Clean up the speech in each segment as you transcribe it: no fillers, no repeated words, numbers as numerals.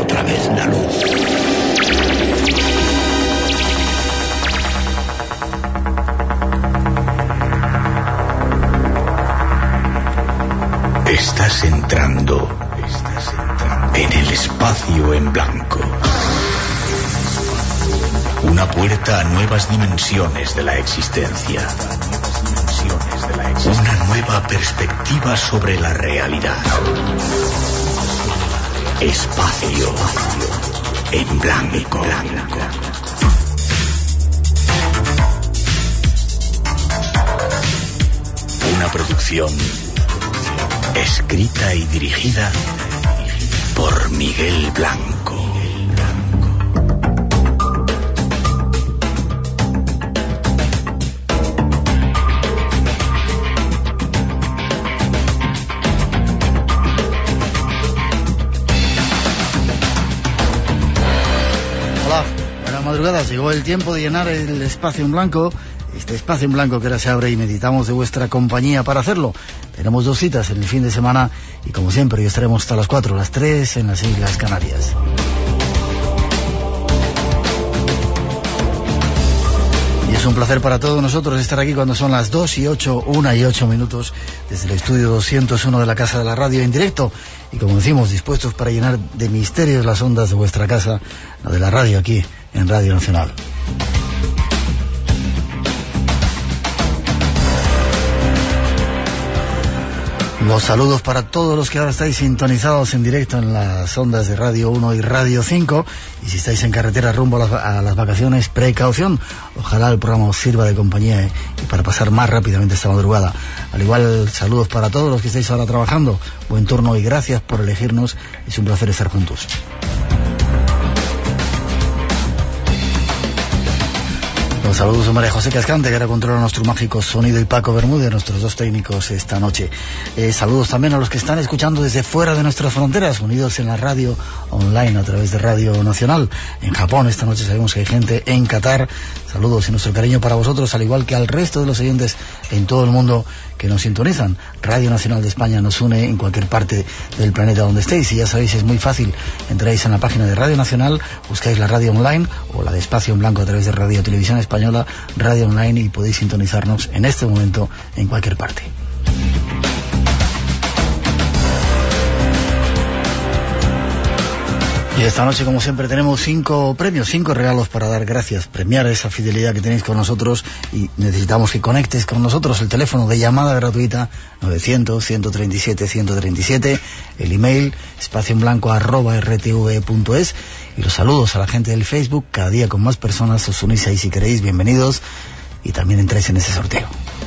otra vez la luz. Estás entrando en el espacio en blanco. Una puerta a nuevas dimensiones de la existencia. Una nueva perspectiva sobre la realidad. Espacio en blanco. Una producción escrita y dirigida por Miguel Blanco. Hola, buenas madrugadas. Llegó el tiempo de llenar el espacio en blanco. Este espacio en blanco que ahora se abre y meditamos de vuestra compañía para hacerlo. Tenemos 2 citas en el fin de semana y como siempre hoy estaremos hasta las 4, las 3 en las Islas Canarias. Y es un placer para todos nosotros estar aquí cuando son las 2:08, 1:08 desde el estudio 201 de la Casa de la Radio en directo. Y como decimos, dispuestos para llenar de misterios las ondas de vuestra casa, la de la radio aquí en Radio Nacional. Los saludos para todos los que ahora estáis sintonizados en directo en las ondas de Radio 1 y Radio 5. Y si estáis en carretera rumbo a las vacaciones, precaución. Ojalá el programa os sirva de compañía y para pasar más rápidamente esta madrugada. Al igual, saludos para todos los que estáis ahora trabajando. Buen turno y gracias por elegirnos. Es un placer estar juntos. Los saludos de María José Cascante, que ahora controla nuestro mágico sonido, y Paco Bermúdez, nuestros 2 técnicos esta noche. Saludos también a los que están escuchando desde fuera de nuestras fronteras, unidos en la radio online a través de Radio Nacional. En Japón esta noche sabemos que hay gente en Qatar. Saludos y nuestro cariño para vosotros, al igual que al resto de los oyentes en todo el mundo que nos sintonizan. Radio Nacional de España nos une en cualquier parte del planeta donde estéis, y ya sabéis, es muy fácil. Entráis en la página de Radio Nacional, buscáis la radio online o la de Espacio en Blanco a través de Radio Televisión Española, Radio Online, y podéis sintonizarnos en este momento en cualquier parte. Y esta noche, como siempre, tenemos 5 premios, 5 regalos para dar gracias, premiar esa fidelidad que tenéis con nosotros, y necesitamos que conectes con nosotros. El teléfono de llamada gratuita 900-137-137, el email espacioenblanco@rtv.es, y los saludos a la gente del Facebook. Cada día con más personas, os unís ahí si queréis, bienvenidos, y también entráis en ese sorteo.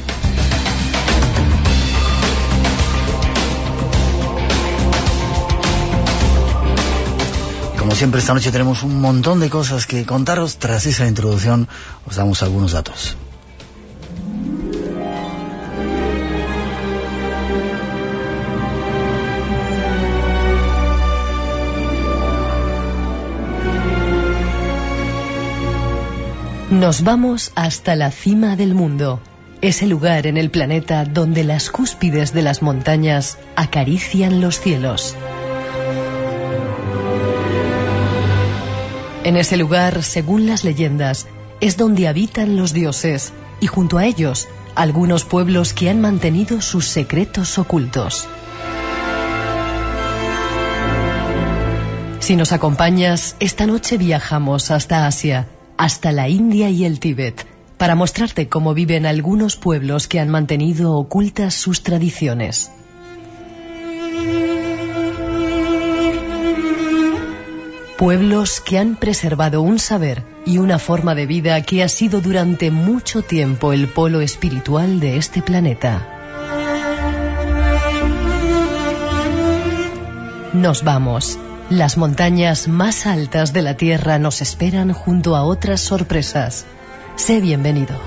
Como siempre, esta noche tenemos un montón de cosas que contaros. Tras esa introducción os damos algunos datos. Nos vamos hasta la cima del mundo, ese lugar en el planeta donde las cúspides de las montañas acarician los cielos. En ese lugar, según las leyendas, es donde habitan los dioses, y junto a ellos, algunos pueblos que han mantenido sus secretos ocultos. Si nos acompañas, esta noche viajamos hasta Asia, hasta la India y el Tíbet, para mostrarte cómo viven algunos pueblos que han mantenido ocultas sus tradiciones. Pueblos que han preservado un saber y una forma de vida que ha sido durante mucho tiempo el polo espiritual de este planeta. Nos vamos. Las montañas más altas de la Tierra nos esperan junto a otras sorpresas. Sé bienvenido.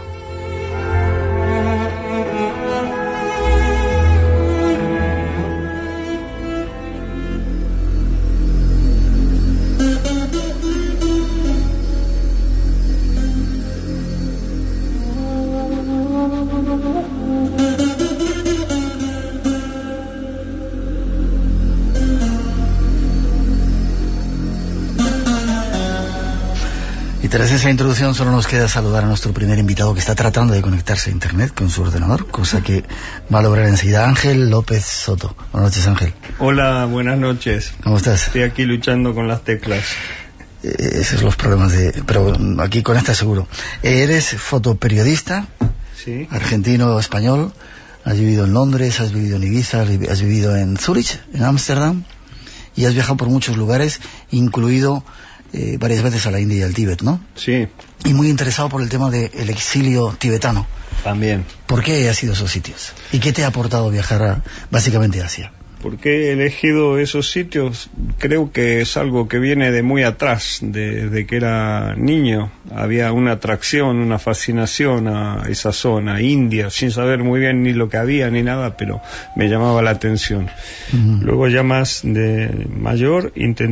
Y tras esa introducción solo nos queda saludar a nuestro primer invitado que está tratando de conectarse a internet con su ordenador, cosa que va a lograr enseguida. Ángel López Soto. Buenas noches, Ángel. Hola, buenas noches. ¿Cómo estás? Estoy aquí luchando con las teclas. Esos son los problemas pero aquí conectas seguro. Eres fotoperiodista, Sí. argentino, español. Has vivido en Londres, has vivido en Ibiza, has vivido en Zúrich, en Ámsterdam, y has viajado por muchos lugares, incluido varias veces a la India y al Tíbet, ¿no? Sí, Y muy interesado por el tema del exilio tibetano. también. ¿Por qué has ido a esos sitios? ¿Y qué te ha aportado viajar básicamente a Asia? ¿Por qué he elegido esos sitios? Creo que es algo que viene de muy atrás, desde que era niño. Había una atracción, una fascinación a esa zona, India, sin saber muy bien ni lo que había ni nada, pero me llamaba la atención. Luego ya más de mayor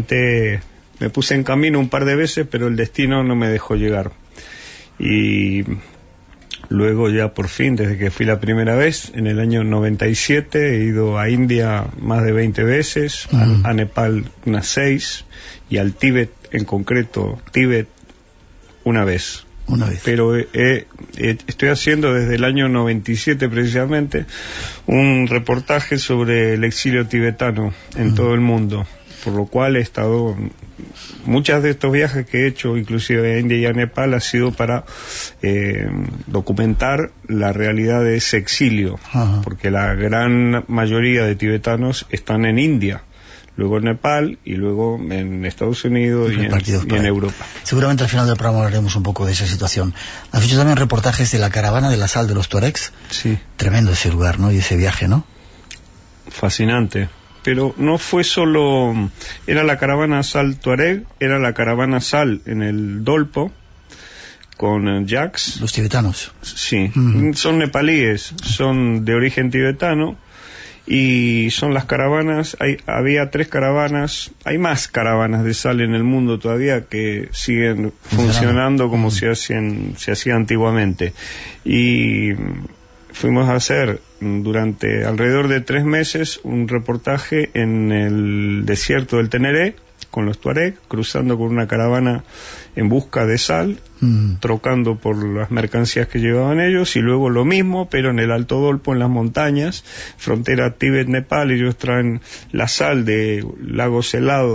me puse en camino un par de veces, pero el destino no me dejó llegar. Y luego ya por fin, desde que fui la primera vez, en el año 97, he ido a India más de 20 veces, a Nepal unas 6, y al Tíbet, en concreto, Tíbet, una vez. Una vez. Pero estoy haciendo desde el año 97 precisamente un reportaje sobre el exilio tibetano en todo el mundo, por lo cual he estado... Muchos de estos viajes que he hecho, inclusive a India y a Nepal, ha sido para documentar la realidad de ese exilio, porque la gran mayoría de tibetanos están en India, luego en Nepal y luego en Estados Unidos y en Europa. Seguramente al final del programa hablaremos un poco de esa situación. Has hecho también reportajes de la caravana de la sal de los tuaregs. Sí. Tremendo ese lugar, ¿no? Y ese viaje, ¿no? Fascinante. Pero no fue solo... Era la caravana Sal Tuareg, era la caravana Sal en el Dolpo, con yaks. Los tibetanos. Sí, son nepalíes, son de origen tibetano, y son las caravanas, había 3 caravanas, hay más caravanas de sal en el mundo todavía que siguen funcionando como se hacía antiguamente. Y fuimos a hacer durante alrededor de 3 meses un reportaje en el desierto del Teneré con los tuareg, cruzando con una caravana en busca de sal, trocando por las mercancías que llevaban ellos, y luego lo mismo, pero en el Alto Dolpo, en las montañas, frontera Tíbet-Nepal. Ellos traen la sal de lagos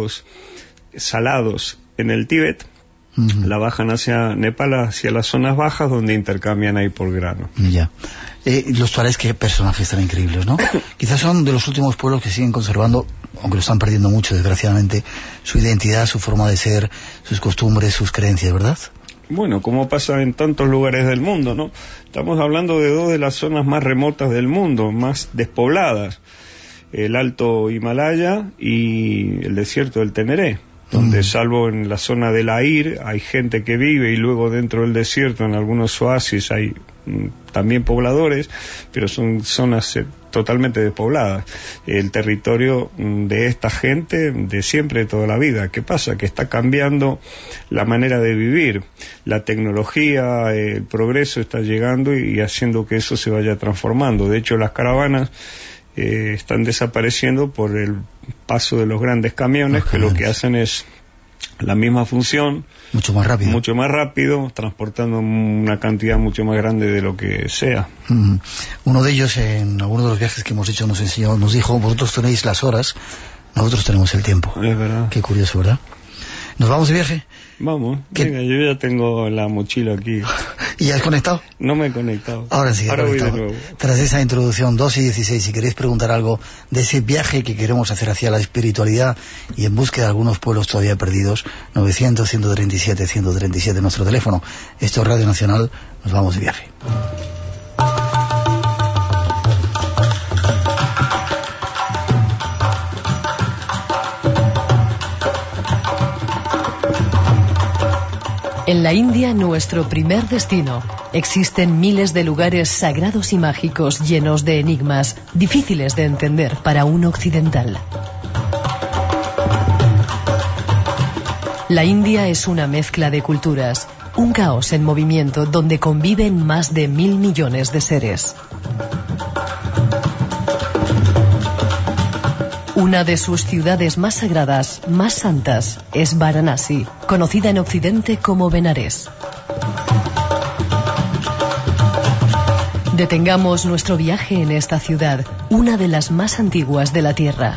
salados en el Tíbet, la bajan hacia Nepal, hacia las zonas bajas, donde intercambian ahí por grano. Ya. Los tuaregs, qué personajes tan increíbles, ¿no? Quizás son de los últimos pueblos que siguen conservando, aunque lo están perdiendo mucho, desgraciadamente, su identidad, su forma de ser, sus costumbres, sus creencias, ¿verdad? Bueno, como pasa en tantos lugares del mundo, ¿no? Estamos hablando de 2 de las zonas más remotas del mundo, más despobladas, el Alto Himalaya y el desierto del Teneré, donde salvo en la zona del Air hay gente que vive, y luego dentro del desierto en algunos oasis hay también pobladores, pero son zonas totalmente despobladas. El territorio de esta gente de siempre, de toda la vida. ¿Qué pasa? Que está cambiando la manera de vivir. La tecnología, el progreso está llegando y haciendo que eso se vaya transformando. De hecho, las caravanas están desapareciendo por el paso de los grandes camiones, que lo que hacen es la misma función, mucho más rápido, transportando una cantidad mucho más grande de lo que sea. Uno de ellos, en alguno de los viajes que hemos hecho, nos dijo: vosotros tenéis las horas, nosotros tenemos el tiempo. Es verdad. Qué curioso, ¿verdad? ¿Nos vamos de viaje? Vamos, venga, yo ya tengo la mochila aquí. ¿Y ya has conectado? No me he conectado. Ahora sí, ahora voy de nuevo. Tras esa introducción, 2:16, si queréis preguntar algo de ese viaje que queremos hacer hacia la espiritualidad y en búsqueda de algunos pueblos todavía perdidos, 900-137-137, nuestro teléfono. Esto es Radio Nacional, nos vamos de viaje. En la India, nuestro primer destino, existen miles de lugares sagrados y mágicos llenos de enigmas, difíciles de entender para un occidental. La India es una mezcla de culturas, un caos en movimiento donde conviven más de 1.000 millones de seres. Un Una de sus ciudades más sagradas, más santas, es Varanasi, conocida en Occidente como Benarés. Detengamos nuestro viaje en esta ciudad, una de las más antiguas de la Tierra.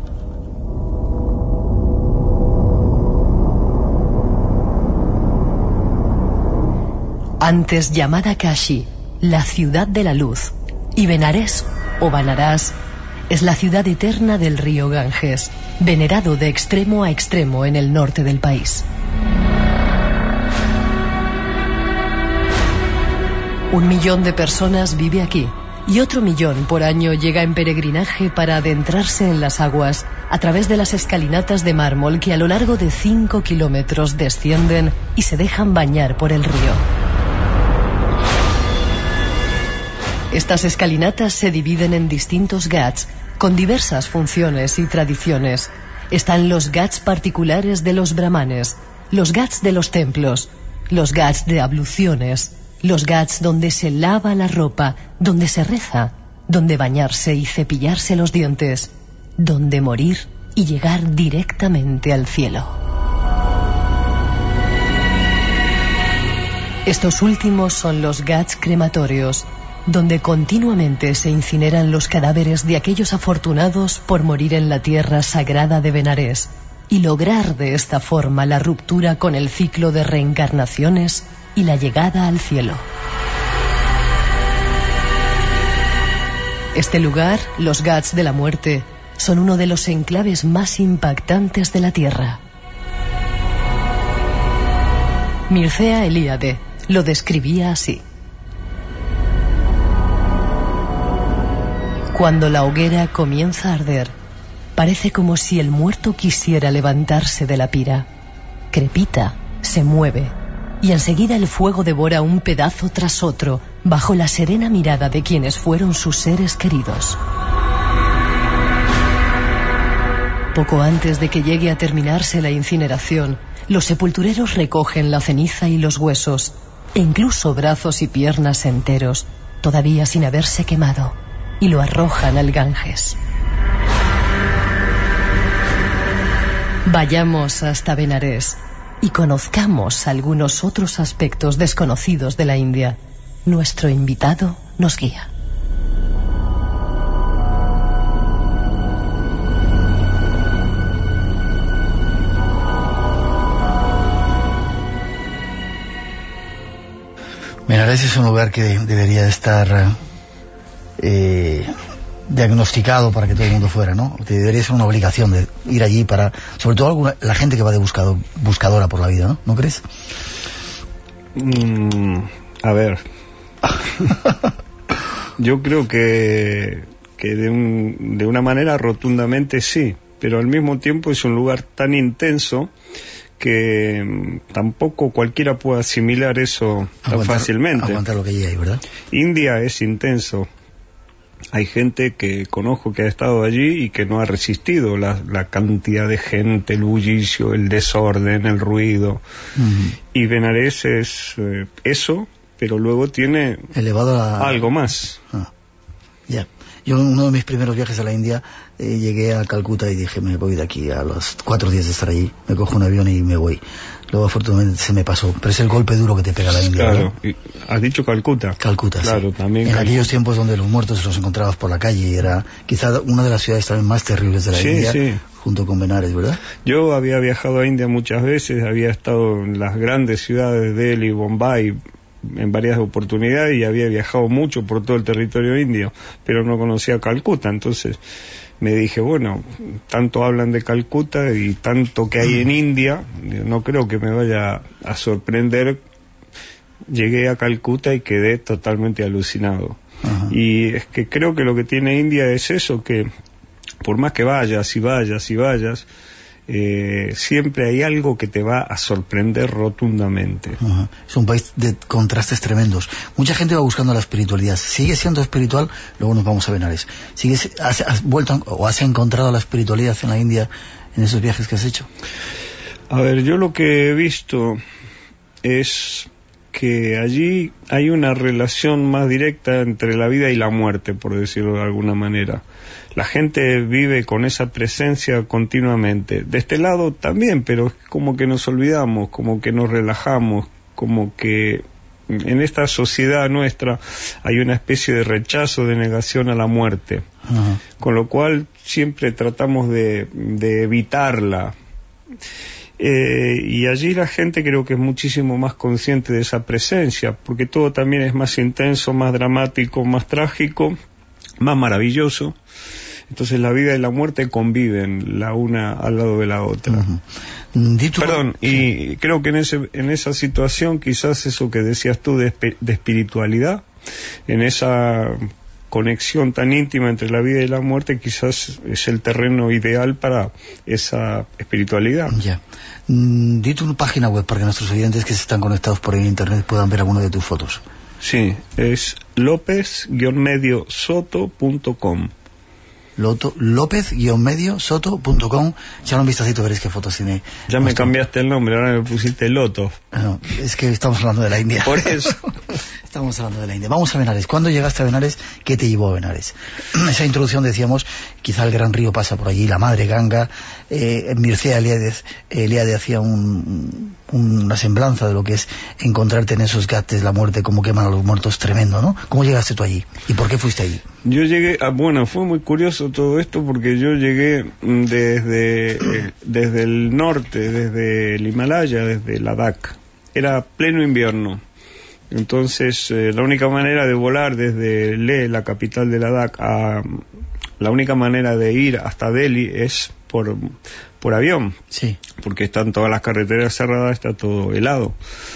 Antes llamada Kashi, la ciudad de la luz, y Benarés, o Banarás, es la ciudad eterna del río Ganges, venerado de extremo a extremo en el norte del país. 1 millón de personas vive aquí, y otro 1 millón por año llega en peregrinaje para adentrarse en las aguas a través de las escalinatas de mármol que a lo largo de 5 kilómetros descienden y se dejan bañar por el río. Estas escalinatas se dividen en distintos ghats, con diversas funciones y tradiciones. Están los ghats particulares de los brahmanes, los ghats de los templos, los ghats de abluciones, los ghats donde se lava la ropa, donde se reza, donde bañarse y cepillarse los dientes, donde morir y llegar directamente al cielo. Estos últimos son los ghats crematorios, donde continuamente se incineran los cadáveres de aquellos afortunados por morir en la tierra sagrada de Benarés y lograr de esta forma la ruptura con el ciclo de reencarnaciones y la llegada al cielo. Este lugar, los ghats de la muerte, son uno de los enclaves más impactantes de la tierra. Mircea Eliade lo describía así: cuando la hoguera comienza a arder, parece como si el muerto quisiera levantarse de la pira. Crepita, se mueve, y enseguida el fuego devora un pedazo tras otro, bajo la serena mirada de quienes fueron sus seres queridos. Poco antes de que llegue a terminarse la incineración, los sepultureros recogen la ceniza y los huesos, e incluso brazos y piernas enteros, todavía sin haberse quemado, y lo arrojan al Ganges. Vayamos hasta Benarés y conozcamos algunos otros aspectos desconocidos de la India. Nuestro invitado nos guía. Benarés es un lugar que debería estar diagnosticado para que todo el mundo fuera, ¿no? Que debería ser una obligación de ir allí para, sobre todo la gente que va de buscadora por la vida, ¿no? ¿No crees? A ver, yo creo que de una manera rotundamente sí, pero al mismo tiempo es un lugar tan intenso que tampoco cualquiera puede asimilar eso tan fácilmente. Aguantar lo que hay, ¿verdad? India es intenso. Hay gente que conozco que ha estado allí y que no ha resistido la cantidad de gente, el bullicio, el desorden, el ruido. Y Benarés es eso, pero luego tiene elevado algo más. Ya. Yo en uno de mis primeros viajes a la India llegué a Calcuta y dije, me voy de aquí a los 4 días de estar allí, me cojo un avión y me voy. Luego afortunadamente se me pasó, pero es el golpe duro que te pega la India. Claro, y has dicho Calcuta. Calcuta, claro, sí. También en aquellos tiempos donde los muertos los encontrabas por la calle y era quizá una de las ciudades también más terribles de la India, sí. Junto con Benares, ¿verdad? Yo había viajado a India muchas veces, había estado en las grandes ciudades de Delhi, Bombay, en varias oportunidades, y había viajado mucho por todo el territorio indio, pero no conocía Calcuta. Entonces me dije, bueno, tanto hablan de Calcuta y tanto que hay en India, no creo que me vaya a sorprender. Llegué a Calcuta y quedé totalmente alucinado. Y es que creo que lo que tiene India es eso, que por más que vayas y vayas y vayas, siempre hay algo que te va a sorprender rotundamente. Es un país de contrastes tremendos. Mucha gente va buscando la espiritualidad. ¿Sigue siendo espiritual? Luego nos vamos a Benares. ¿Has vuelto o has encontrado la espiritualidad en la India en esos viajes que has hecho? A ver, yo lo que he visto es que allí hay una relación más directa entre la vida y la muerte, por decirlo de alguna manera. la gente vive con esa presencia continuamente. De este lado también, pero es como que nos olvidamos, como que nos relajamos, como que en esta sociedad nuestra hay una especie de rechazo, de negación a la muerte. Uh-huh. Con lo cual siempre tratamos de evitarla. Y allí la gente creo que es muchísimo más consciente de esa presencia, porque todo también es más intenso, más dramático, más trágico, más maravilloso. Entonces la vida y la muerte conviven la una al lado de la otra. Uh-huh. Perdón, y creo que en esa situación quizás eso que decías tú de espiritualidad, en esa conexión tan íntima entre la vida y la muerte, quizás es el terreno ideal para esa espiritualidad. Ya. Di tu página web para que nuestros oyentes que se están conectados por el internet puedan ver alguna de tus fotos. Sí, es lopez-soto.com. López-soto.com. Ya un vistacito, veréis qué fotos tiene. Ya me cambiaste el nombre, ahora me pusiste Loto. No, es que estamos hablando de la India. Por eso. Estamos hablando de la India. Vamos a Benares. ¿Cuándo llegaste a Benares? ¿Qué te llevó a Benares? Esa introducción decíamos, quizá el gran río pasa por allí, la madre Ganga. Mircea Eliade hacía una semblanza de lo que es encontrarte en esos ghats, la muerte, como queman a los muertos, tremendo, ¿no? ¿Cómo llegaste tú allí? ¿Y por qué fuiste allí? Yo llegué, bueno, fue muy curioso todo esto porque yo llegué desde el norte, desde el Himalaya, desde Ladakh. Era pleno invierno. Entonces, la única manera de volar desde Leh, la capital de Ladakh, la única manera de ir hasta Delhi es por avión. Sí. Porque están todas las carreteras cerradas, está todo helado.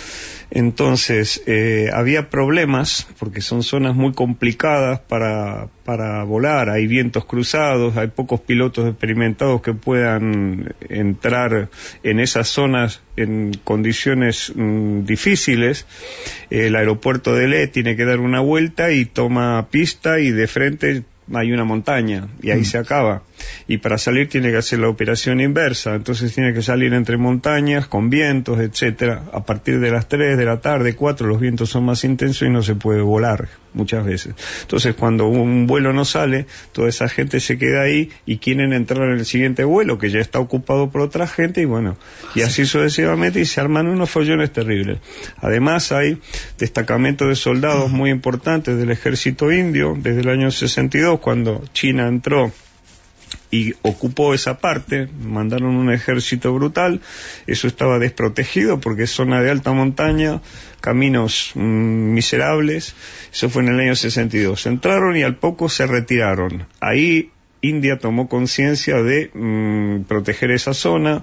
Entonces, había problemas, porque son zonas muy complicadas para volar, hay vientos cruzados, hay pocos pilotos experimentados que puedan entrar en esas zonas en condiciones difíciles. El aeropuerto de Leh tiene que dar una vuelta y toma pista y de frente hay una montaña y ahí se acaba, y para salir tiene que hacer la operación inversa, entonces tiene que salir entre montañas con vientos, etcétera. A partir de las 3 de la tarde, 4, los vientos son más intensos y no se puede volar muchas veces. Entonces cuando un vuelo no sale, toda esa gente se queda ahí y quieren entrar en el siguiente vuelo que ya está ocupado por otra gente, y bueno, y así sucesivamente, y se arman unos follones terribles. Además hay destacamentos de soldados muy importantes del ejército indio desde el año 62, cuando China entró y ocupó esa parte, mandaron un ejército brutal. Eso estaba desprotegido porque es zona de alta montaña, caminos miserables. Eso fue en el año 62. Entraron y al poco se retiraron. Ahí India tomó conciencia de proteger esa zona,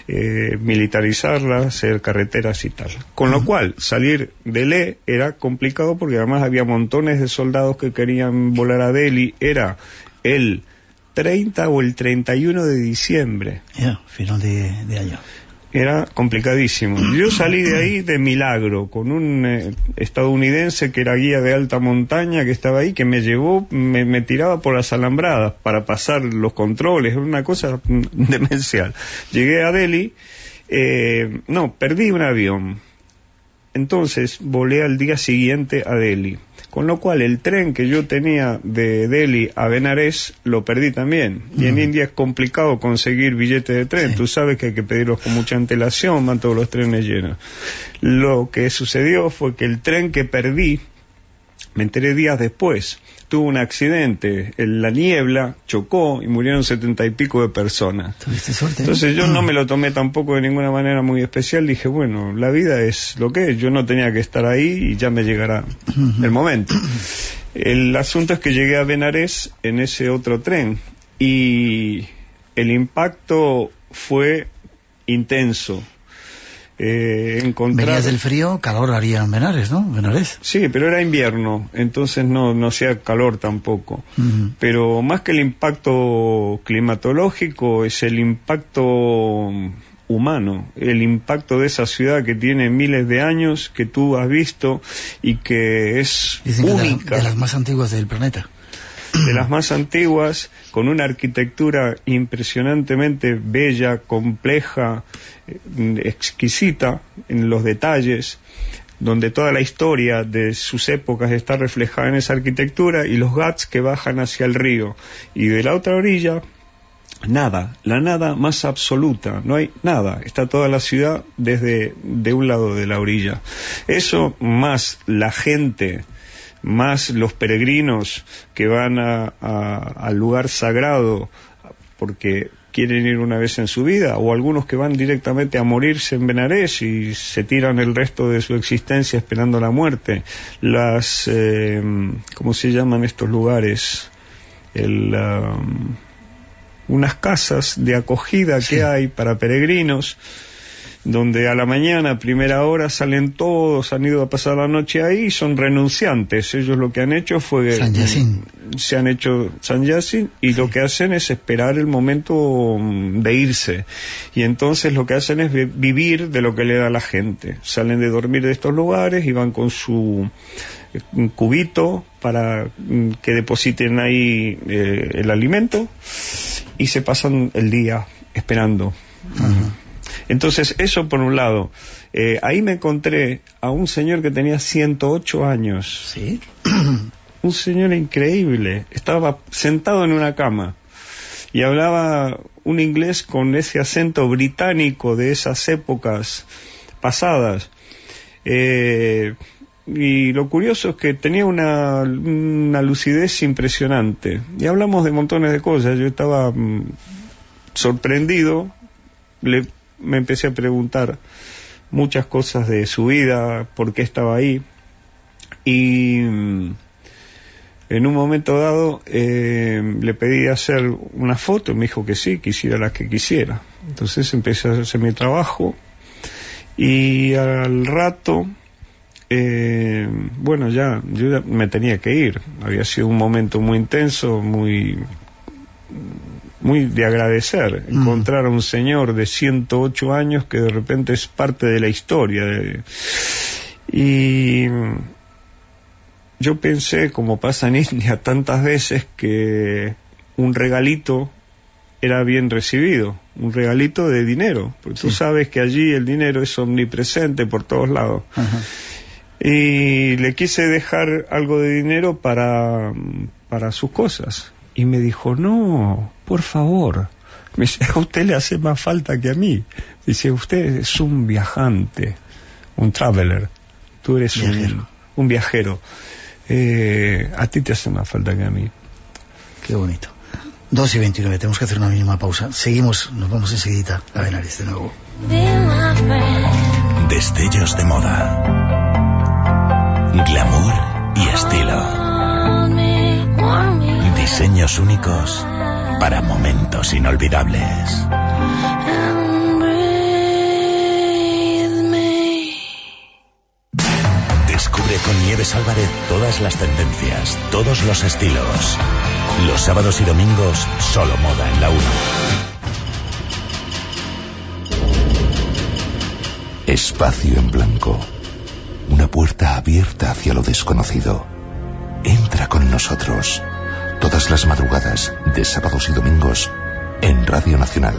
militarizarla, hacer carreteras y tal. Con lo cual, salir de Leh era complicado porque además había montones de soldados que querían volar a Delhi. Era el 30 o el 31 de diciembre. Final de año. Era complicadísimo. Yo salí de ahí de milagro, con un estadounidense que era guía de alta montaña, que estaba ahí, que me llevó, me tiraba por las alambradas para pasar los controles, una cosa demencial. Llegué a Delhi, perdí un avión. Entonces volé al día siguiente a Delhi. Con lo cual el tren que yo tenía de Delhi a Benares lo perdí también. Y en India es complicado conseguir billetes de tren. Sí. Tú sabes que hay que pedirlos con mucha antelación, van todos los trenes llenos. Lo que sucedió fue que el tren que perdí, me enteré días después, tuvo un accidente en la niebla, chocó y murieron 70 y pico de personas. ¿Tuviste suerte? Entonces yo no me lo tomé tampoco de ninguna manera muy especial. Dije, bueno, la vida es lo que es, yo no tenía que estar ahí y ya me llegará el momento. El asunto es que llegué a Benares en ese otro tren y el impacto fue intenso. Venías del frío, calor haría en Benares, ¿no? Benares. Sí, pero era invierno, entonces no hacía calor tampoco. Pero más que el impacto climatológico, es el impacto humano, el impacto de esa ciudad que tiene miles de años, que tú has visto y que es única. De las más antiguas del planeta. De las más antiguas, con una arquitectura impresionantemente bella, compleja, exquisita en los detalles, donde toda la historia de sus épocas está reflejada en esa arquitectura, y los ghats que bajan hacia el río. Y de la otra orilla, nada, la nada más absoluta, no hay nada, está toda la ciudad desde de un lado de la orilla. Eso más la gente, más los peregrinos que van al lugar sagrado porque quieren ir una vez en su vida, o algunos que van directamente a morirse en Benarés y se tiran el resto de su existencia esperando la muerte. Las, ¿cómo se llaman estos lugares? Unas casas de acogida que hay para peregrinos, donde a la mañana, a primera hora, salen todos, han ido a pasar la noche ahí, son renunciantes. Ellos lo que han hecho fue... se han hecho Sanyasin, y lo que hacen es esperar el momento de irse. Y entonces lo que hacen es vivir de lo que le da la gente. Salen de dormir de estos lugares y van con su cubito para que depositen ahí el alimento, y se pasan el día esperando. Entonces, eso por un lado. Ahí me encontré a un señor que tenía 108 años. ¿Sí? Un señor increíble. Estaba sentado en una cama y hablaba un inglés con ese acento británico de esas épocas pasadas. Y lo curioso es que tenía una lucidez impresionante. Y hablamos de montones de cosas. Yo estaba sorprendido. Me empecé a preguntar muchas cosas de su vida, por qué estaba ahí, y en un momento dado le pedí hacer una foto, y me dijo que sí, que hiciera las que quisiera. Entonces empecé a hacer mi trabajo, y al rato, bueno, yo ya me tenía que ir. Había sido un momento muy intenso, muy de agradecer, encontrar a un señor de 108 años que de repente es parte de la historia. Y yo pensé, como pasa en India tantas veces, que un regalito era bien recibido, un regalito de dinero, porque tú sabes que allí el dinero es omnipresente por todos lados. Y le quise dejar algo de dinero para sus cosas. Y me dijo, no, por favor. Me dice, a usted le hace más falta que a mí. Dice, usted es un viajante, un traveler. Tú eres un viajero. A ti te hace más falta que a mí. Qué bonito. 2:29, tenemos que hacer una mínima pausa. Seguimos, nos vamos enseguida a Benarés de nuevo. Destellos de moda, glamour y estilo. Diseños únicos para momentos inolvidables. Descubre con Nieves Álvarez todas las tendencias, todos los estilos. Los sábados y domingos, solo moda en la 1. Espacio en blanco. Una puerta abierta hacia lo desconocido. Entra con nosotros. Todas las madrugadas de sábados y domingos en Radio Nacional.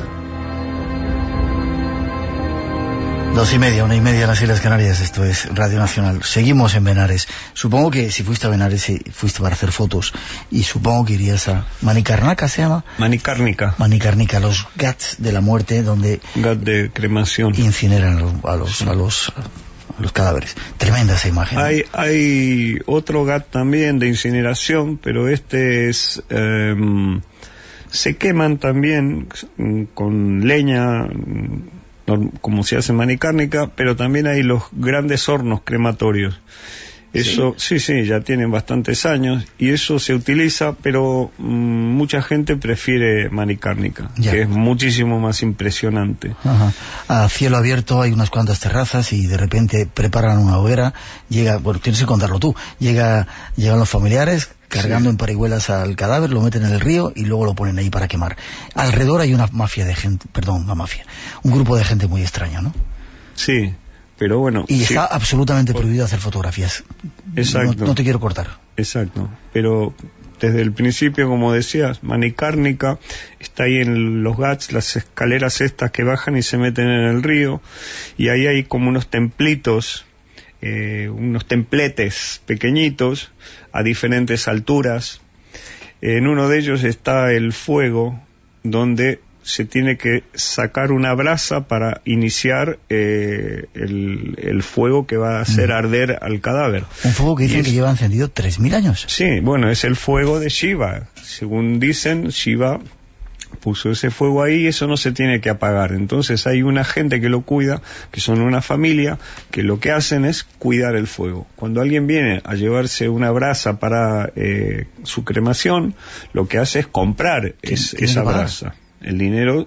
2:30, 1:30 en las Islas Canarias. Esto es Radio Nacional. Seguimos en Benarés. Supongo que si fuiste a Benarés, fuiste para hacer fotos, y supongo que irías a Manikarnika, ¿se llama? Manikarnika, los ghats de la muerte, donde ghats de cremación incineran a los cadáveres. Tremenda esa imagen. Hay otro ghat también de incineración, pero este es se queman también con leña, como se hace en Manikarnika, pero también hay los grandes hornos crematorios. Eso sí, ya tienen bastantes años, y eso se utiliza, pero mucha gente prefiere Manikarnika, que es muchísimo más impresionante. A cielo abierto hay unas cuantas terrazas, y de repente preparan una hoguera. Bueno, tienes que contarlo tú. Llegan los familiares cargando en parihuelas al cadáver, lo meten en el río y luego lo ponen ahí para quemar. Alrededor hay una un grupo de gente muy extraña, ¿no? Sí. Pero bueno, y está absolutamente prohibido hacer fotografías. Exacto. No te quiero cortar. Exacto. Pero desde el principio, como decías, Manikarnika está ahí en los ghats, las escaleras estas que bajan y se meten en el río, y ahí hay como unos templitos unos templetes pequeñitos a diferentes alturas. En uno de ellos está el fuego, donde se tiene que sacar una brasa para iniciar el fuego que va a hacer arder al cadáver. Un fuego que dicen que lleva encendido 3.000 años. Sí, bueno, es el fuego de Shiva. Según dicen, Shiva puso ese fuego ahí y eso no se tiene que apagar. Entonces hay una gente que lo cuida, que son una familia, que lo que hacen es cuidar el fuego. Cuando alguien viene a llevarse una brasa para su cremación, lo que hace es comprar esa brasa. El dinero,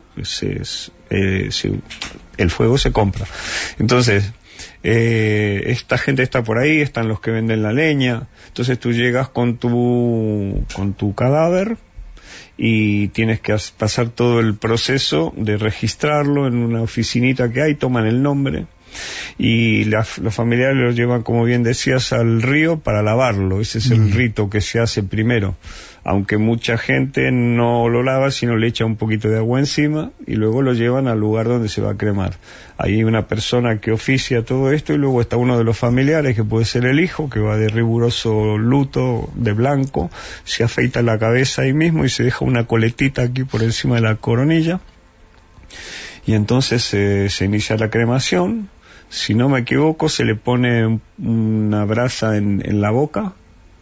el fuego se compra. Entonces, esta gente está por ahí, están los que venden la leña. Entonces tú llegas con tu cadáver y tienes que pasar todo el proceso de registrarlo en una oficinita que hay, toman el nombre y los familiares lo llevan, como bien decías, al río para lavarlo. Ese es el rito que se hace primero, aunque mucha gente no lo lava, sino le echa un poquito de agua encima y luego lo llevan al lugar donde se va a cremar. Hay una persona que oficia todo esto y luego está uno de los familiares, que puede ser el hijo, que va de riguroso luto, de blanco, se afeita la cabeza ahí mismo y se deja una coletita aquí por encima de la coronilla y entonces se inicia la cremación. Si no me equivoco, se le pone una brasa en la boca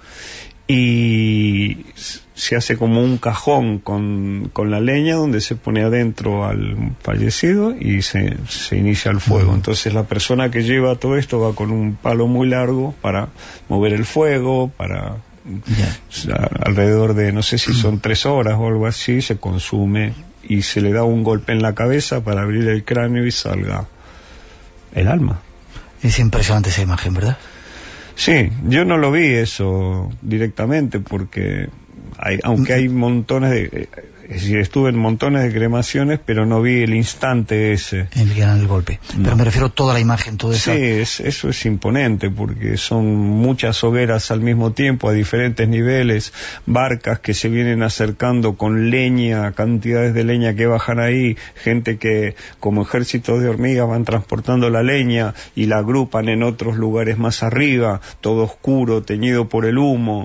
y se hace como un cajón con la leña donde se pone adentro al fallecido y se inicia el fuego. Entonces la persona que lleva todo esto va con un palo muy largo para mover el fuego, para alrededor de, no sé si son 3 horas o algo así, se consume y se le da un golpe en la cabeza para abrir el cráneo y salga el alma. Es impresionante esa imagen, ¿verdad? Sí, yo no lo vi eso directamente porque aunque hay montones de... Es decir, estuve en montones de cremaciones, pero no vi el instante ese. El golpe. No. Pero me refiero a toda la imagen, todo eso. Sí, eso es imponente, porque son muchas hogueras al mismo tiempo, a diferentes niveles, barcas que se vienen acercando con leña, cantidades de leña que bajan ahí, gente que como ejércitos de hormigas van transportando la leña y la agrupan en otros lugares más arriba, todo oscuro, teñido por el humo,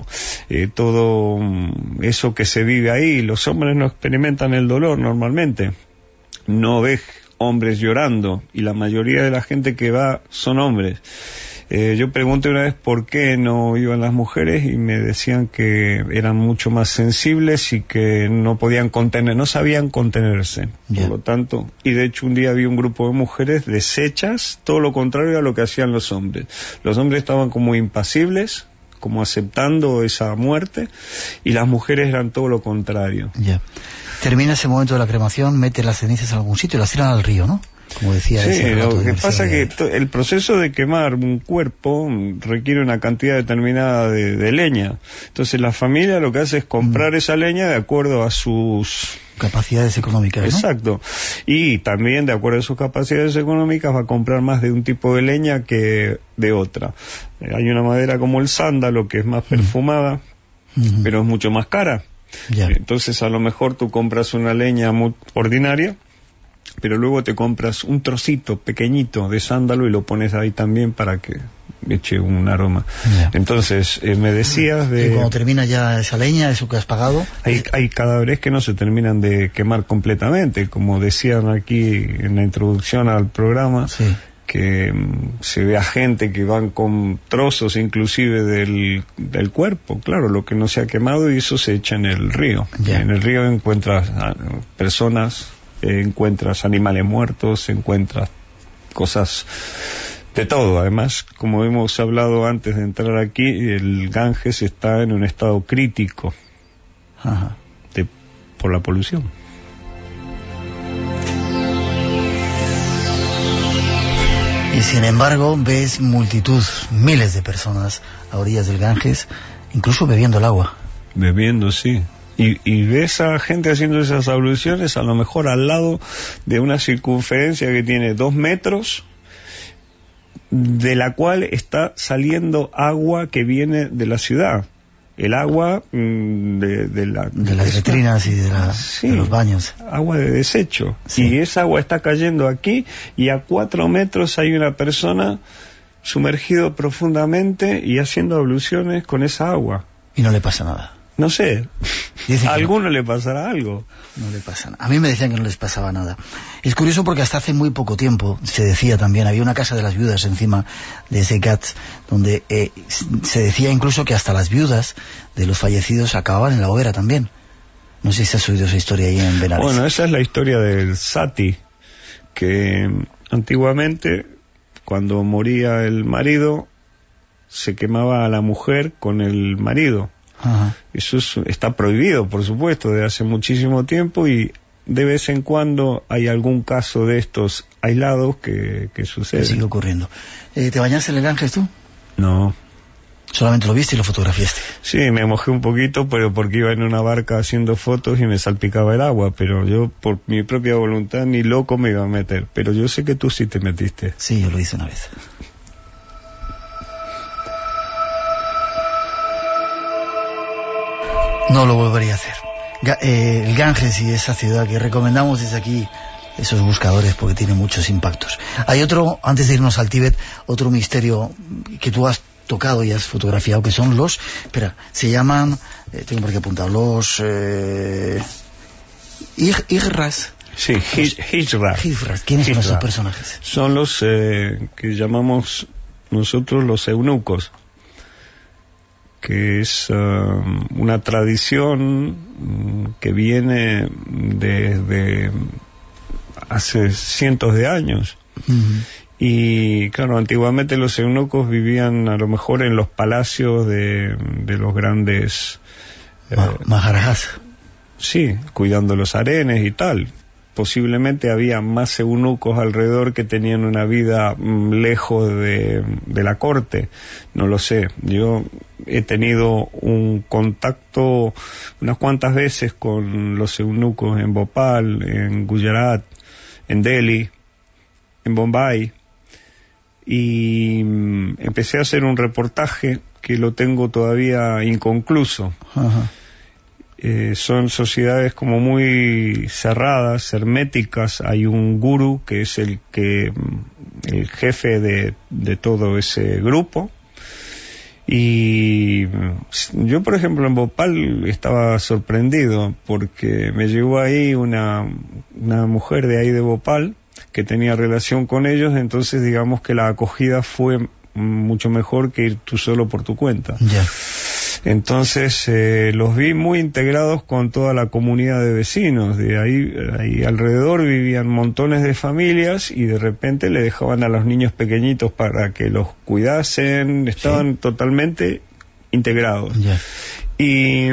todo eso que se vive ahí. Los hombres no experimentan el dolor normalmente, no ves hombres llorando y la mayoría de la gente que va son hombres. Yo pregunté una vez por qué no iban las mujeres y me decían que eran mucho más sensibles y que no podían no sabían contenerse. Por lo tanto, y de hecho un día vi un grupo de mujeres deshechas, todo lo contrario a lo que hacían los hombres. Los hombres estaban como impasibles, como aceptando esa muerte, y las mujeres eran todo lo contrario. Termina ese momento de la cremación, mete las cenizas en algún sitio y las tiran al río, ¿no? Como decía. Sí, lo que pasa es que el proceso de quemar un cuerpo requiere una cantidad determinada de leña. Entonces la familia lo que hace es comprar esa leña de acuerdo a sus capacidades económicas, ¿no? Exacto. Y también de acuerdo a sus capacidades económicas va a comprar más de un tipo de leña que de otra. Hay una madera como el sándalo que es más perfumada, pero es mucho más cara. Entonces a lo mejor tú compras una leña muy ordinaria, pero luego te compras un trocito pequeñito de sándalo y lo pones ahí también para que eche un aroma. Entonces, me decías de... Y cuando termina ya esa leña, eso que has pagado... Hay cadáveres que no se terminan de quemar completamente, como decían aquí en la introducción al programa, que se ve a gente que van con trozos inclusive del cuerpo, claro, lo que no se ha quemado, y eso se echa en el río. En el río encuentras personas, encuentras animales muertos, encuentras cosas de todo. Además, como hemos hablado antes de entrar aquí, el Ganges está en un estado crítico por la polución. Y sin embargo ves multitud, miles de personas a orillas del Ganges, incluso bebiendo el agua. Bebiendo, sí. Y ves a gente haciendo esas abluciones a lo mejor al lado de una circunferencia que tiene 2 metros, de la cual está saliendo agua que viene de la ciudad. El agua de las letrinas y de los baños. Agua de desecho. Y esa agua está cayendo aquí y a 4 metros hay una persona sumergido profundamente y haciendo abluciones con esa agua. Y no le pasa nada. No sé, a alguno le pasará algo. No le pasa nada. A mí me decían que no les pasaba nada. Es curioso porque hasta hace muy poco tiempo, se decía también, había una casa de las viudas encima de ese Ghats, donde se decía incluso que hasta las viudas de los fallecidos acababan en la hoguera también. No sé si has oído esa historia ahí en Benares. Bueno, esa es la historia del Sati, que antiguamente, cuando moría el marido, se quemaba a la mujer con el marido. Ajá. Eso está prohibido, por supuesto, desde hace muchísimo tiempo, y de vez en cuando hay algún caso de estos aislados que sucede. Sigue ocurriendo. ¿Te bañaste en el Ganges tú? No. Solamente lo viste y lo fotografiaste. Sí, me mojé un poquito, pero porque iba en una barca haciendo fotos y me salpicaba el agua, pero yo por mi propia voluntad ni loco me iba a meter. Pero yo sé que tú sí te metiste. Sí, yo lo hice una vez. No lo volvería a hacer. El Ganges y esa ciudad que recomendamos desde aquí, esos buscadores, porque tiene muchos impactos. Hay otro, antes de irnos al Tíbet, otro misterio que tú has tocado y has fotografiado, que son los, espera, se llaman, tengo por aquí apuntado, los Hijras. Sí, Hijras. ¿Quiénes son esos personajes? Son los que llamamos nosotros los eunucos, que es una tradición que viene desde hace cientos de años. Uh-huh. Y claro, antiguamente los eunucos vivían a lo mejor en los palacios de los grandes Maharajas. Sí, cuidando los harenes y tal. Posiblemente había más eunucos alrededor que tenían una vida lejos de la corte. No lo sé. Yo he tenido un contacto unas cuantas veces con los eunucos en Bhopal, en Gujarat, en Delhi, en Bombay, y empecé a hacer un reportaje que lo tengo todavía inconcluso. Ajá. Son sociedades como muy cerradas, herméticas. Hay un gurú que es el jefe de todo ese grupo. Y yo, por ejemplo, en Bhopal estaba sorprendido porque me llegó ahí una mujer de ahí de Bhopal que tenía relación con ellos, entonces digamos que la acogida fue mucho mejor que ir tú solo por tu cuenta. Yeah. Entonces los vi muy integrados con toda la comunidad de vecinos. De ahí alrededor vivían montones de familias y de repente le dejaban a los niños pequeñitos para que los cuidasen. Estaban totalmente integrados. Yeah. Y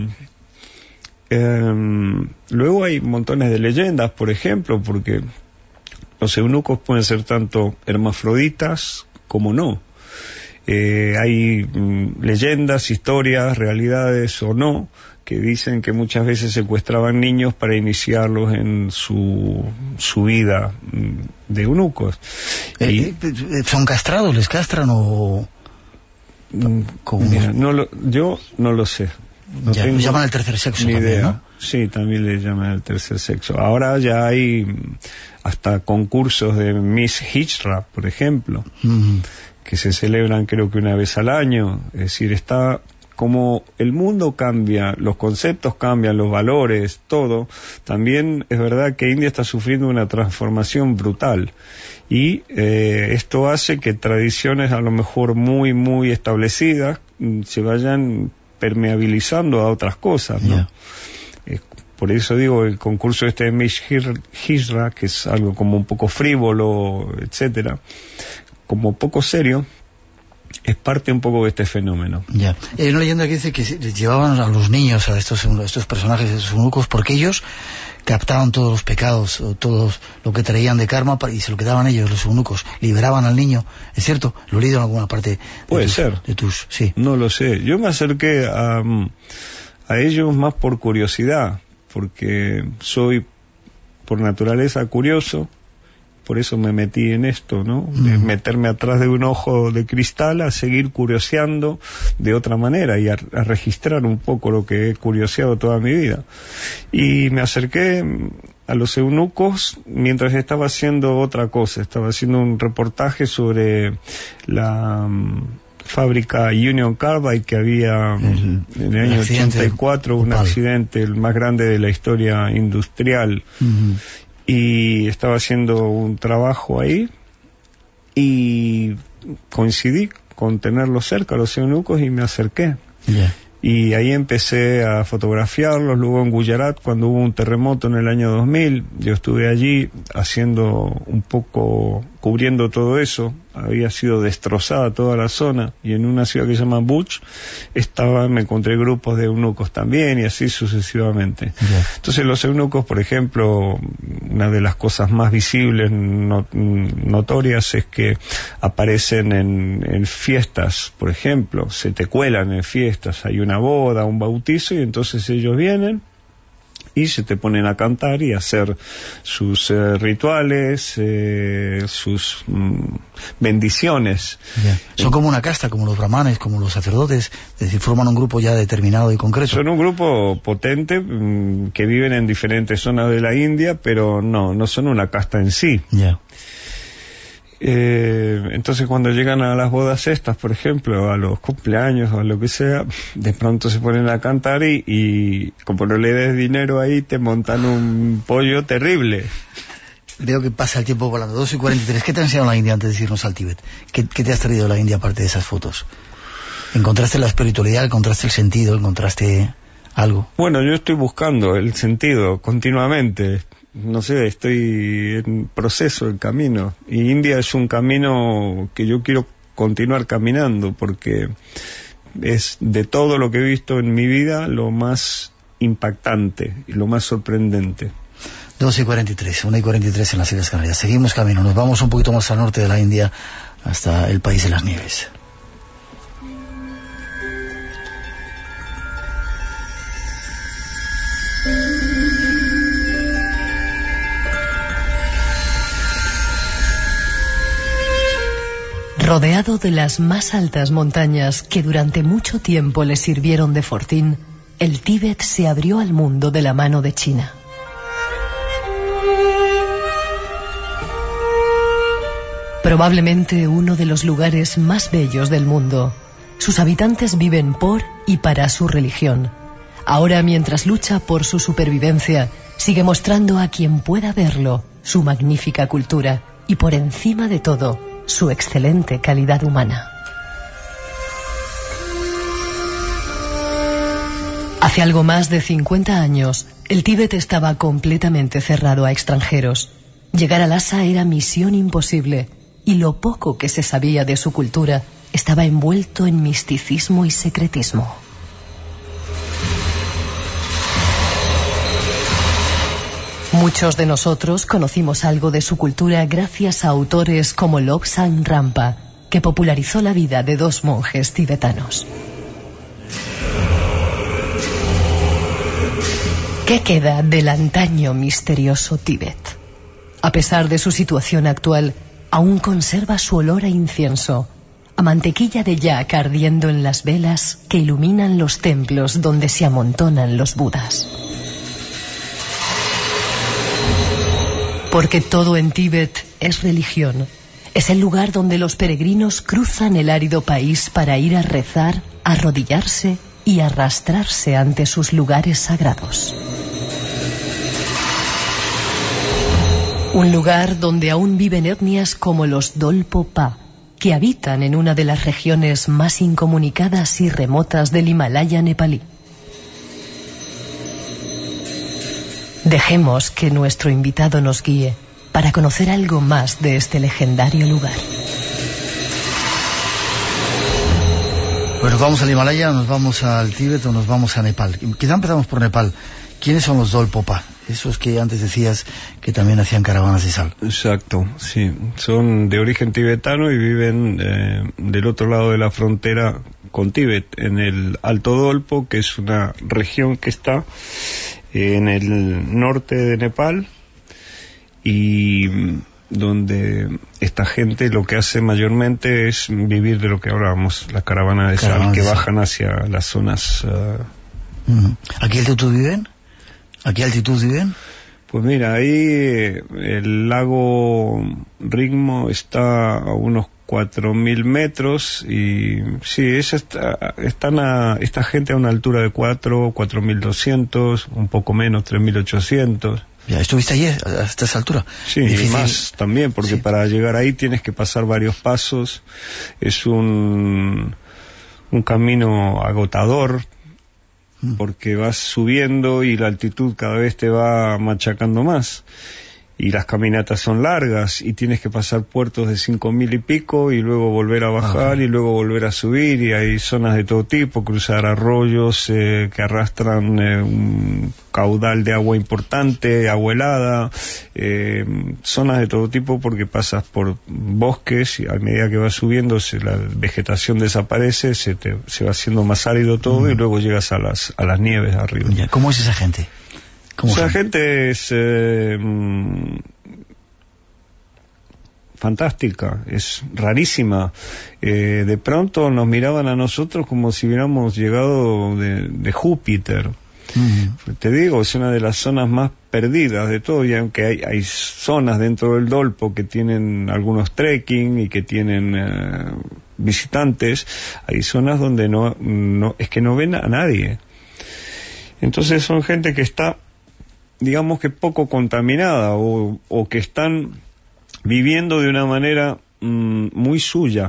luego hay montones de leyendas, por ejemplo, porque los eunucos pueden ser tanto hermafroditas como no. Hay leyendas, historias, realidades o no, que dicen que muchas veces secuestraban niños para iniciarlos en su vida de eunucos. ¿Son castrados? ¿Les castran o...? Mira, yo no lo sé. No ya, tengo llaman al tercer sexo ni también, idea. ¿no? Sí, también le llaman al tercer sexo. Ahora ya hay hasta concursos de Miss Hijra, por ejemplo, que se celebran creo que una vez al año. Es decir, está como el mundo cambia, los conceptos cambian, los valores, todo. También es verdad que India está sufriendo una transformación brutal. Y esto hace que tradiciones a lo mejor muy, muy establecidas se vayan permeabilizando a otras cosas, ¿no? Yeah. Por eso digo, el concurso de Miss Hijra, que es algo como un poco frívolo, etcétera, como poco serio, es parte un poco de este fenómeno. Ya. Hay una leyenda que dice que llevaban a los niños, a estos personajes, a estos eunucos, porque ellos captaban todos los pecados, o todo lo que traían de karma, y se lo quedaban ellos, los eunucos, liberaban al niño. ¿Es cierto? ¿Lo he leído en alguna parte? Puede ser. Sí. No lo sé. Yo me acerqué a ellos más por curiosidad, porque soy por naturaleza curioso. Por eso me metí en esto, ¿no? De meterme atrás de un ojo de cristal a seguir curioseando de otra manera y a registrar un poco lo que he curioseado toda mi vida. Y me acerqué a los eunucos mientras estaba haciendo otra cosa. Estaba haciendo un reportaje sobre la fábrica Union Carbide que había en el año 84, un accidente, el más grande de la historia industrial. Y estaba haciendo un trabajo ahí y coincidí con tenerlos cerca, los eunucos, y me acerqué. Y ahí empecé a fotografiarlos. Luego en Gujarat, cuando hubo un terremoto en el año 2000, yo estuve allí haciendo un poco, cubriendo todo eso. Había sido destrozada toda la zona, y en una ciudad que se llama Butch me encontré grupos de eunucos también, y así sucesivamente. Entonces los eunucos, por ejemplo, una de las cosas más visibles, notorias, es que aparecen en fiestas, por ejemplo, se te cuelan en fiestas, hay una boda, un bautizo, y entonces ellos vienen y se te ponen a cantar y a hacer sus rituales, sus bendiciones. Son como una casta, como los brahmanes, como los sacerdotes, es decir, forman un grupo ya determinado y concreto. Son un grupo potente que viven en diferentes zonas de la India, pero no son una casta en sí. Entonces cuando llegan a las bodas estas, por ejemplo, a los cumpleaños o a lo que sea, de pronto se ponen a cantar y como no le des dinero ahí, te montan un pollo terrible. Veo que pasa el tiempo volando. 2:43. ¿Qué te ha enseñado la India antes de irnos al Tíbet? ¿Qué te has traído de la India aparte de esas fotos? ¿Encontraste la espiritualidad, encontraste el sentido, encontraste algo? Bueno, yo estoy buscando el sentido continuamente. No sé, estoy en proceso, en camino. Y India es un camino que yo quiero continuar caminando, porque es de todo lo que he visto en mi vida lo más impactante y lo más sorprendente. 2:43, 1:43 en las Islas Canarias. Seguimos camino, nos vamos un poquito más al norte de la India, hasta el país de las nieves. Rodeado de las más altas montañas que durante mucho tiempo le sirvieron de fortín, el Tíbet se abrió al mundo de la mano de China. Probablemente uno de los lugares más bellos del mundo. Sus habitantes viven por y para su religión. Ahora, mientras lucha por su supervivencia, sigue mostrando a quien pueda verlo su magnífica cultura y, por encima de todo, su excelente calidad humana. Hace algo más de 50 años, el Tíbet estaba completamente cerrado a extranjeros. Llegar a Lhasa era misión imposible, y lo poco que se sabía de su cultura estaba envuelto en misticismo y secretismo. Muchos de nosotros conocimos algo de su cultura gracias a autores como Lobsang Rampa, que popularizó la vida de 2 monjes tibetanos. ¿Qué queda del antaño misterioso Tíbet? A pesar de su situación actual, aún conserva su olor a incienso, a mantequilla de yak ardiendo en las velas que iluminan los templos donde se amontonan los budas. Porque todo en Tíbet es religión. Es el lugar donde los peregrinos cruzan el árido país para ir a rezar, arrodillarse y arrastrarse ante sus lugares sagrados. Un lugar donde aún viven etnias como los Dolpo Pa, que habitan en una de las regiones más incomunicadas y remotas del Himalaya nepalí. Dejemos que nuestro invitado nos guíe para conocer algo más de este legendario lugar. Pues nos vamos al Himalaya, nos vamos al Tíbet o nos vamos a Nepal. Quizá empezamos por Nepal. ¿Quiénes son los Dolpo Pa? Esos que antes decías que también hacían caravanas de sal. Exacto, sí. Son de origen tibetano y viven del otro lado de la frontera con Tíbet, en el Alto Dolpo, que es una región que está en el norte de Nepal, y donde esta gente lo que hace mayormente es vivir de lo que hablábamos, la caravana de sal, que bajan hacia las zonas... ¿A qué altitud viven? Pues mira, ahí el lago Rigmo está a unos 4.000 metros y sí, esta gente a una altura de 4.200, un poco menos, 3.800. ¿Ya estuviste allí hasta esa altura? Sí, y más también, porque para llegar ahí tienes que pasar varios pasos. Es un camino agotador, porque vas subiendo y la altitud cada vez te va machacando más. Y las caminatas son largas y tienes que pasar puertos de 5.000 y pico y luego volver a bajar y luego volver a subir, y hay zonas de todo tipo, cruzar arroyos que arrastran un caudal de agua importante, agua helada, zonas de todo tipo, porque pasas por bosques y a medida que vas subiendo la vegetación desaparece, se va haciendo más árido todo y luego llegas a las nieves arriba. ¿Cómo es esa gente? Esa gente es fantástica, es rarísima. De pronto nos miraban a nosotros como si hubiéramos llegado de Júpiter. Te digo, es una de las zonas más perdidas de todo, y aunque hay zonas dentro del Dolpo que tienen algunos trekking y que tienen visitantes, hay zonas donde no ven a nadie. Entonces son gente que está, digamos que poco contaminada, o que están viviendo de una manera muy suya.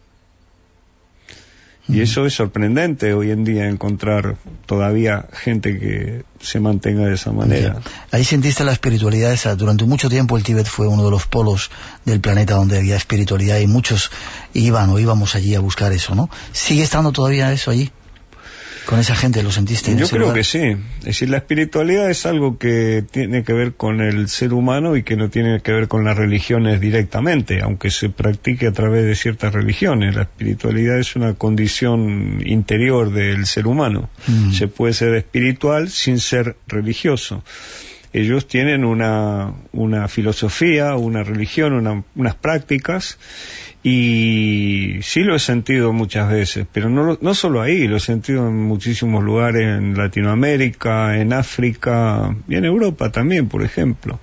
Y eso es sorprendente hoy en día, encontrar todavía gente que se mantenga de esa manera. Ahí sentiste la espiritualidad esa. Durante mucho tiempo el Tíbet fue uno de los polos del planeta donde había espiritualidad, y muchos íbamos allí a buscar eso, ¿no? ¿Sigue estando todavía eso allí? ¿Con esa gente lo sentiste? Yo creo que sí. Es decir, la espiritualidad es algo que tiene que ver con el ser humano y que no tiene que ver con las religiones directamente, aunque se practique a través de ciertas religiones. La espiritualidad es una condición interior del ser humano. Se puede ser espiritual sin ser religioso. Ellos tienen una filosofía, una religión, unas prácticas, y sí lo he sentido muchas veces, pero no solo ahí, lo he sentido en muchísimos lugares, en Latinoamérica, en África y en Europa también, por ejemplo.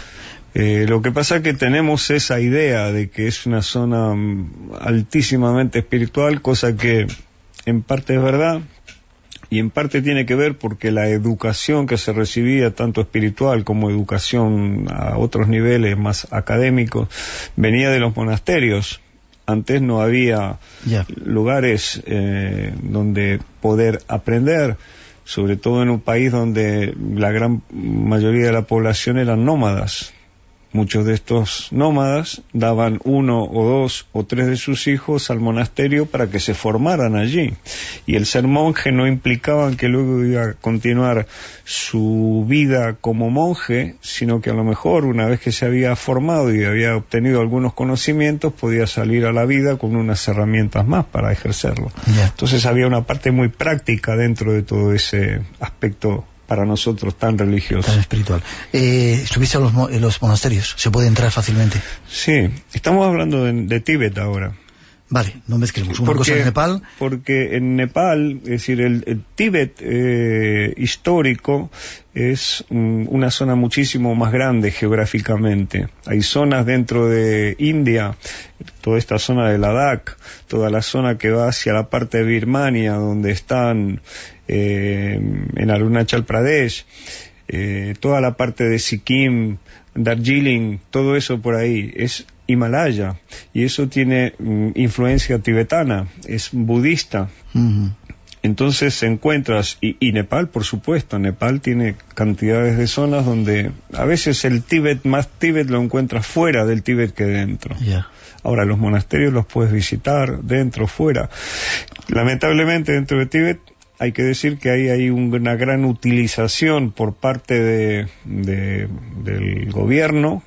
Lo que pasa es que tenemos esa idea de que es una zona altísimamente espiritual, cosa que en parte es verdad, y en parte tiene que ver porque la educación que se recibía, tanto espiritual como educación a otros niveles más académicos, venía de los monasterios. Antes no había lugares donde poder aprender, sobre todo en un país donde la gran mayoría de la población eran nómadas. Muchos de estos nómadas daban 1 o 2 o 3 de sus hijos al monasterio para que se formaran allí. Y el ser monje no implicaba que luego iba a continuar su vida como monje, sino que a lo mejor una vez que se había formado y había obtenido algunos conocimientos, podía salir a la vida con unas herramientas más para ejercerlo. Entonces había una parte muy práctica dentro de todo ese aspecto para nosotros tan religioso. Tan espiritual. ¿Estuviste en los monasterios? ¿Se puede entrar fácilmente? Sí, estamos hablando de Tíbet ahora. Vale, no mezclemos. Una cosa en Nepal. Porque en Nepal, es decir, el Tíbet histórico es una zona muchísimo más grande geográficamente. Hay zonas dentro de India, toda esta zona de Ladakh, toda la zona que va hacia la parte de Birmania, donde están en Arunachal Pradesh, toda la parte de Sikkim, Darjeeling, todo eso por ahí es Himalaya, y eso tiene influencia tibetana, es budista. Entonces encuentras, y Nepal, por supuesto, Nepal tiene cantidades de zonas donde a veces el Tíbet, más Tíbet lo encuentras fuera del Tíbet que dentro. Ahora, los monasterios los puedes visitar dentro, fuera. Lamentablemente dentro de Tíbet hay que decir que ahí hay una gran utilización por parte del gobierno.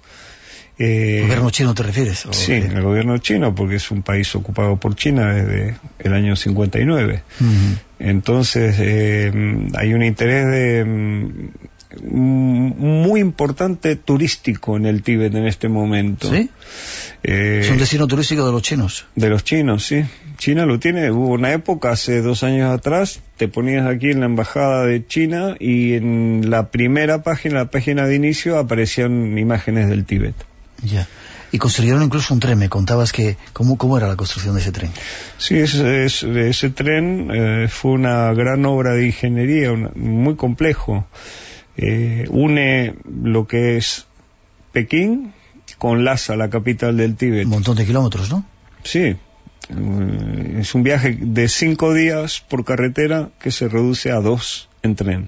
¿El gobierno chino te refieres? Sí, el gobierno chino, porque es un país ocupado por China desde el año 59. Entonces hay un interés muy importante turístico en el Tíbet en este momento. ¿Sí? Es un destino turístico de los chinos. De los chinos, sí. China lo tiene. Hubo una época, hace 2 años atrás, te ponías aquí en la embajada de China y en la primera página, la página de inicio, aparecían imágenes del Tíbet. Ya. Y construyeron incluso un tren. Me contabas que cómo era la construcción de ese tren. Sí, ese tren fue una gran obra de ingeniería, muy complejo. Une lo que es Pekín con Lhasa, la capital del Tíbet. Un montón de kilómetros, ¿no? Sí. Es un viaje de 5 días por carretera que se reduce a 2 en tren.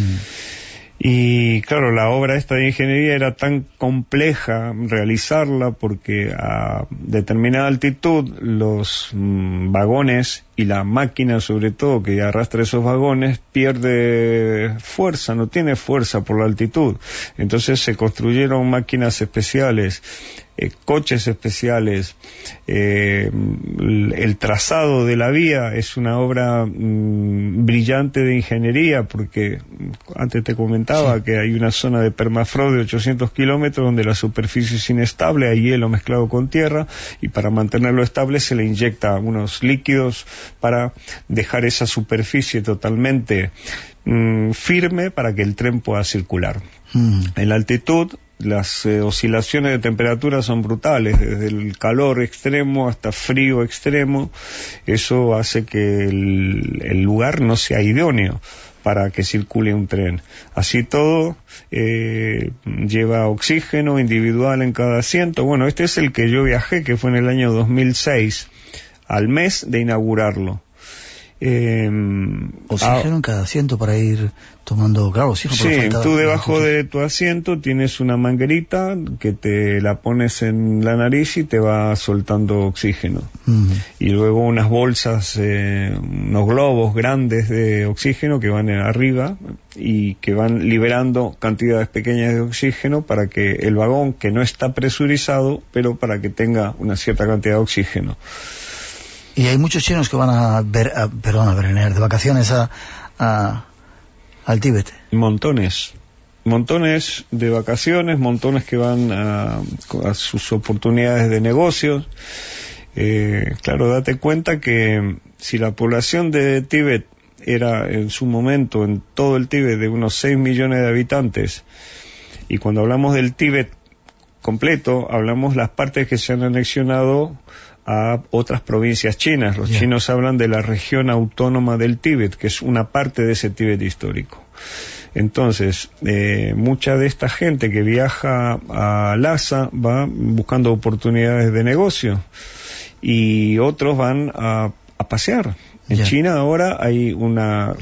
Y claro, la obra esta de ingeniería era tan compleja realizarla porque a determinada altitud los vagones y la máquina sobre todo que arrastra esos vagones pierde fuerza, no tiene fuerza por la altitud. Entonces se construyeron máquinas especiales, coches especiales, el trazado de la vía es una obra brillante de ingeniería porque antes te comentaba que hay una zona de permafrost de 800 kilómetros donde la superficie es inestable, hay hielo mezclado con tierra y para mantenerlo estable se le inyecta unos líquidos para dejar esa superficie totalmente firme para que el tren pueda circular. En la altitud las oscilaciones de temperatura son brutales, desde el calor extremo hasta frío extremo. Eso hace que el lugar no sea idóneo para que circule un tren. Así todo, lleva oxígeno individual en cada asiento. Bueno, este es el que yo viajé, que fue en el año 2006, al mes de inaugurarlo. Oxígeno en cada asiento para ir tomando, claro, oxígeno. Sí, tú debajo de tu asiento tienes una manguerita que te la pones en la nariz y te va soltando oxígeno. Y luego unas bolsas, unos globos grandes de oxígeno que van arriba y que van liberando cantidades pequeñas de oxígeno para que el vagón, que no está presurizado, pero para que tenga una cierta cantidad de oxígeno. Y hay muchos chinos que van a venir de vacaciones al Tíbet. Montones de vacaciones, montones que van a sus oportunidades de negocios. Claro, date cuenta que si la población de Tíbet era en su momento, en todo el Tíbet, de unos 6 millones de habitantes, y cuando hablamos del Tíbet completo, hablamos las partes que se han anexionado a otras provincias chinas. Los chinos hablan de la región autónoma del Tíbet, que es una parte de ese Tíbet histórico. Entonces, mucha de esta gente que viaja a Lhasa va buscando oportunidades de negocio y otros van a pasear. En China ahora hay una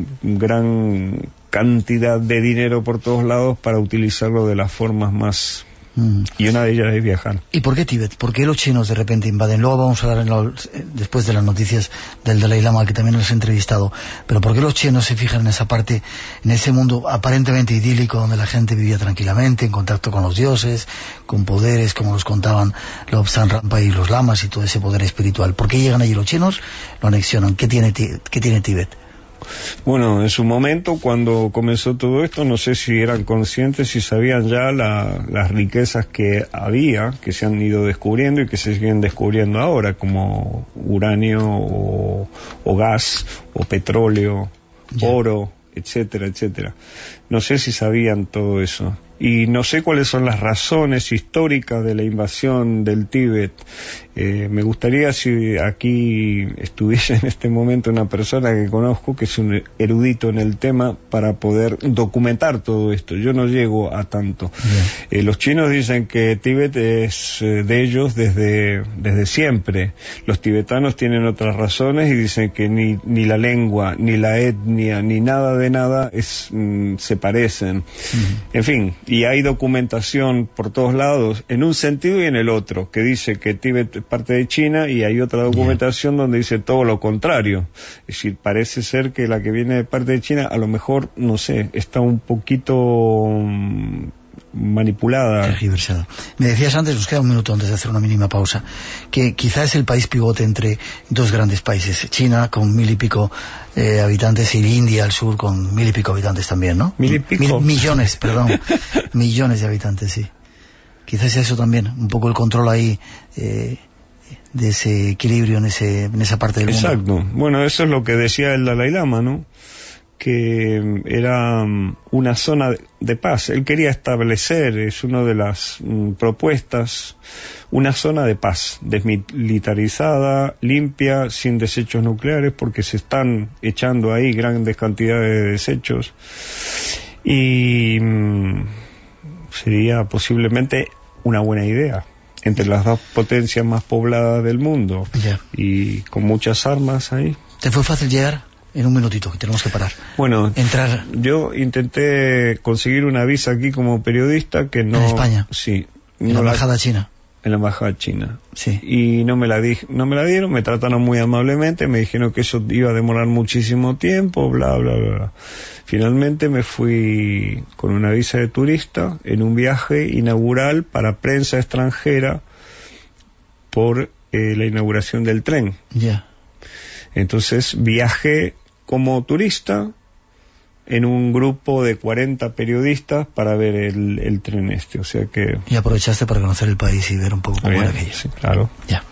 gran cantidad de dinero por todos lados para utilizarlo de las formas más... Y una de ellas es viajar. ¿Y por qué Tíbet? ¿Por qué los chinos de repente invaden? Luego vamos a hablar después de las noticias del Dalai Lama, que también nos ha entrevistado. Pero ¿por qué los chinos se fijan en esa parte, en ese mundo aparentemente idílico donde la gente vivía tranquilamente, en contacto con los dioses, con poderes, como nos contaban Lobsang Rampa y los lamas y todo ese poder espiritual? ¿Por qué llegan allí los chinos? Lo anexionan. ¿Qué tiene Tíbet? Bueno, en su momento, cuando comenzó todo esto, no sé si eran conscientes, si sabían ya las riquezas que había, que se han ido descubriendo y que se siguen descubriendo ahora, como uranio o gas o petróleo, oro, etcétera, etcétera. No sé si sabían todo eso. Y no sé cuáles son las razones históricas de la invasión del Tíbet. Me gustaría si aquí estuviese en este momento una persona que conozco, que es un erudito en el tema, para poder documentar todo esto. Yo no llego a tanto. Los chinos dicen que Tíbet es de ellos desde siempre. Los tibetanos tienen otras razones y dicen que ni la lengua, ni la etnia, ni nada de nada se parecen. En fin, y hay documentación por todos lados, en un sentido y en el otro, que dice que Tíbet es parte de China, y hay otra documentación donde dice todo lo contrario. Es decir, parece ser que la que viene de parte de China, a lo mejor, no sé, está un poquito manipulada. Tergiversada. Me decías antes, nos queda un minuto antes de hacer una mínima pausa, que quizá es el país pivote entre dos grandes países, China con 1000 y pico habitantes y India al sur con 1000 y pico habitantes también, ¿no? 1000 y pico. Millones, perdón. Millones de habitantes, sí. Quizás es eso también, un poco el control ahí de ese equilibrio en esa parte del mundo. Exacto. Bueno, eso es lo que decía el Dalai Lama, ¿no? Que era una zona de paz. Él quería establecer, es una de las propuestas, una zona de paz, desmilitarizada, limpia, sin desechos nucleares, porque se están echando ahí grandes cantidades de desechos, y sería posiblemente una buena idea entre las dos potencias más pobladas del mundo, y con muchas armas ahí. ¿Te fue fácil llegar? En un minutito, que tenemos que parar. Bueno, entrar. Yo intenté conseguir una visa aquí como periodista que no... ¿En España? Sí. ¿En la embajada china? En la embajada china. Sí. Y no me la dieron, me trataron muy amablemente, me dijeron que eso iba a demorar muchísimo tiempo, bla, bla, bla. Finalmente me fui con una visa de turista en un viaje inaugural para prensa extranjera por la inauguración del tren. Ya. Entonces viajé como turista en un grupo de 40 periodistas para ver el tren o sea que... Y aprovechaste para conocer el país y ver un poco cómo era aquello. Sí, claro. Ya.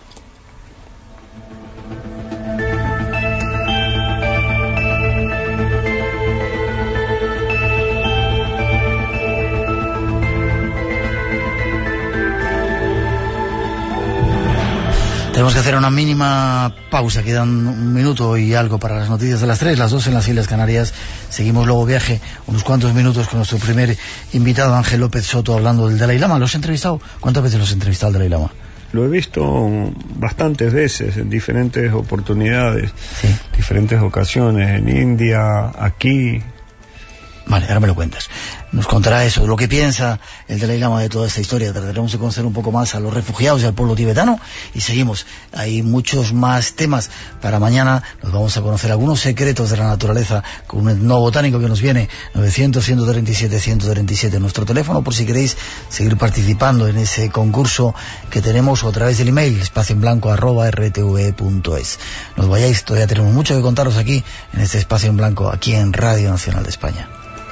Tenemos que hacer una mínima pausa, quedan un minuto y algo para las noticias de las 3, las 2 en las Islas Canarias. Seguimos luego viaje, unos cuantos minutos con nuestro primer invitado, Ángel López Soto, hablando del Dalai Lama. ¿Lo has entrevistado? ¿Cuántas veces lo has entrevistado al Dalai Lama? Lo he visto bastantes veces, en diferentes oportunidades, sí, diferentes ocasiones, en India, aquí. Vale, ahora me lo cuentas. Nos contará eso, lo que piensa el Dalai Lama de toda esta historia. Trataremos de conocer un poco más a los refugiados y al pueblo tibetano, y seguimos. Hay muchos más temas para mañana. Nos vamos a conocer algunos secretos de la naturaleza con un etnobotánico que nos viene. 900-137-137, nuestro teléfono, por si queréis seguir participando en ese concurso que tenemos, o a través del email espacioenblanco@rtve.es. No os vayáis, todavía tenemos mucho que contaros aquí en este Espacio en Blanco, aquí en Radio Nacional de España.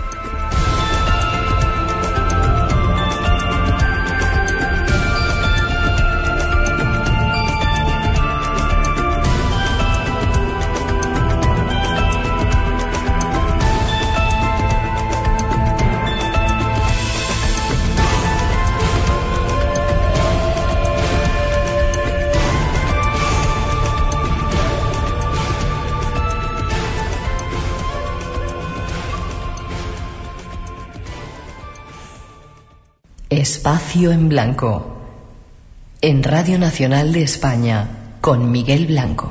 Espacio en Blanco, en Radio Nacional de España, con Miguel Blanco.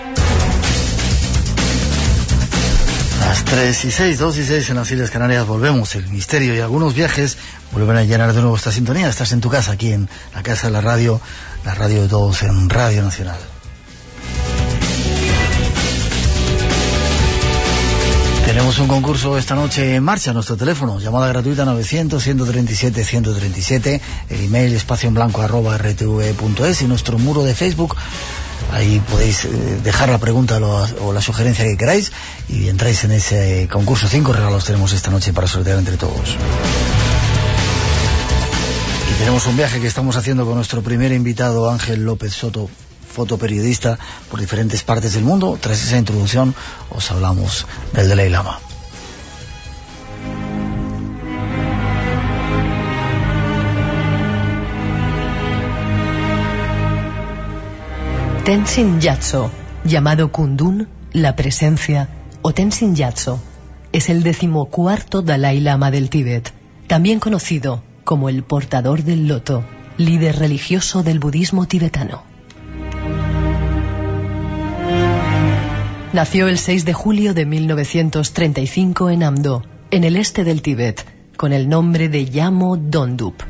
Las 3:06, 2:06 en las Islas Canarias. Volvemos, el misterio y algunos viajes vuelven a llenar de nuevo esta sintonía. Estás en tu casa, aquí en la casa de la radio de todos, en Radio Nacional. Tenemos un concurso esta noche en marcha. Nuestro teléfono, llamada gratuita 900-137-137, el email espacioenblanco@rtve.es, y nuestro muro de Facebook. Ahí podéis dejar la pregunta o la sugerencia que queráis y entráis en ese concurso. 5 regalos tenemos esta noche para sortear entre todos. Y tenemos un viaje que estamos haciendo con nuestro primer invitado, Ángel López Soto, fotoperiodista por diferentes partes del mundo. Tras esa introducción os hablamos del Dalai Lama. Tenzin Gyatso, llamado Kundun, la presencia, o Tenzin Gyatso, es el 14º Dalai Lama del Tíbet, también conocido como el portador del loto, líder religioso del budismo tibetano. Nació el 6 de julio de 1935 en Amdo, en el este del Tíbet, con el nombre de Yamo Dondup.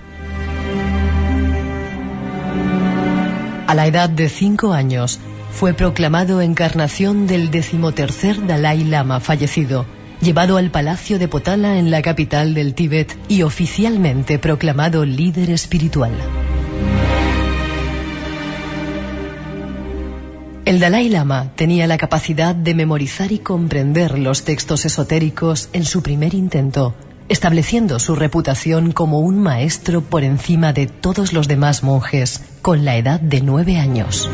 A la edad de 5 años, fue proclamado encarnación del 13º Dalai Lama fallecido, llevado al palacio de Potala en la capital del Tíbet y oficialmente proclamado líder espiritual. El Dalai Lama tenía la capacidad de memorizar y comprender los textos esotéricos en su primer intento, estableciendo su reputación como un maestro por encima de todos los demás monjes, con la edad de 9 años.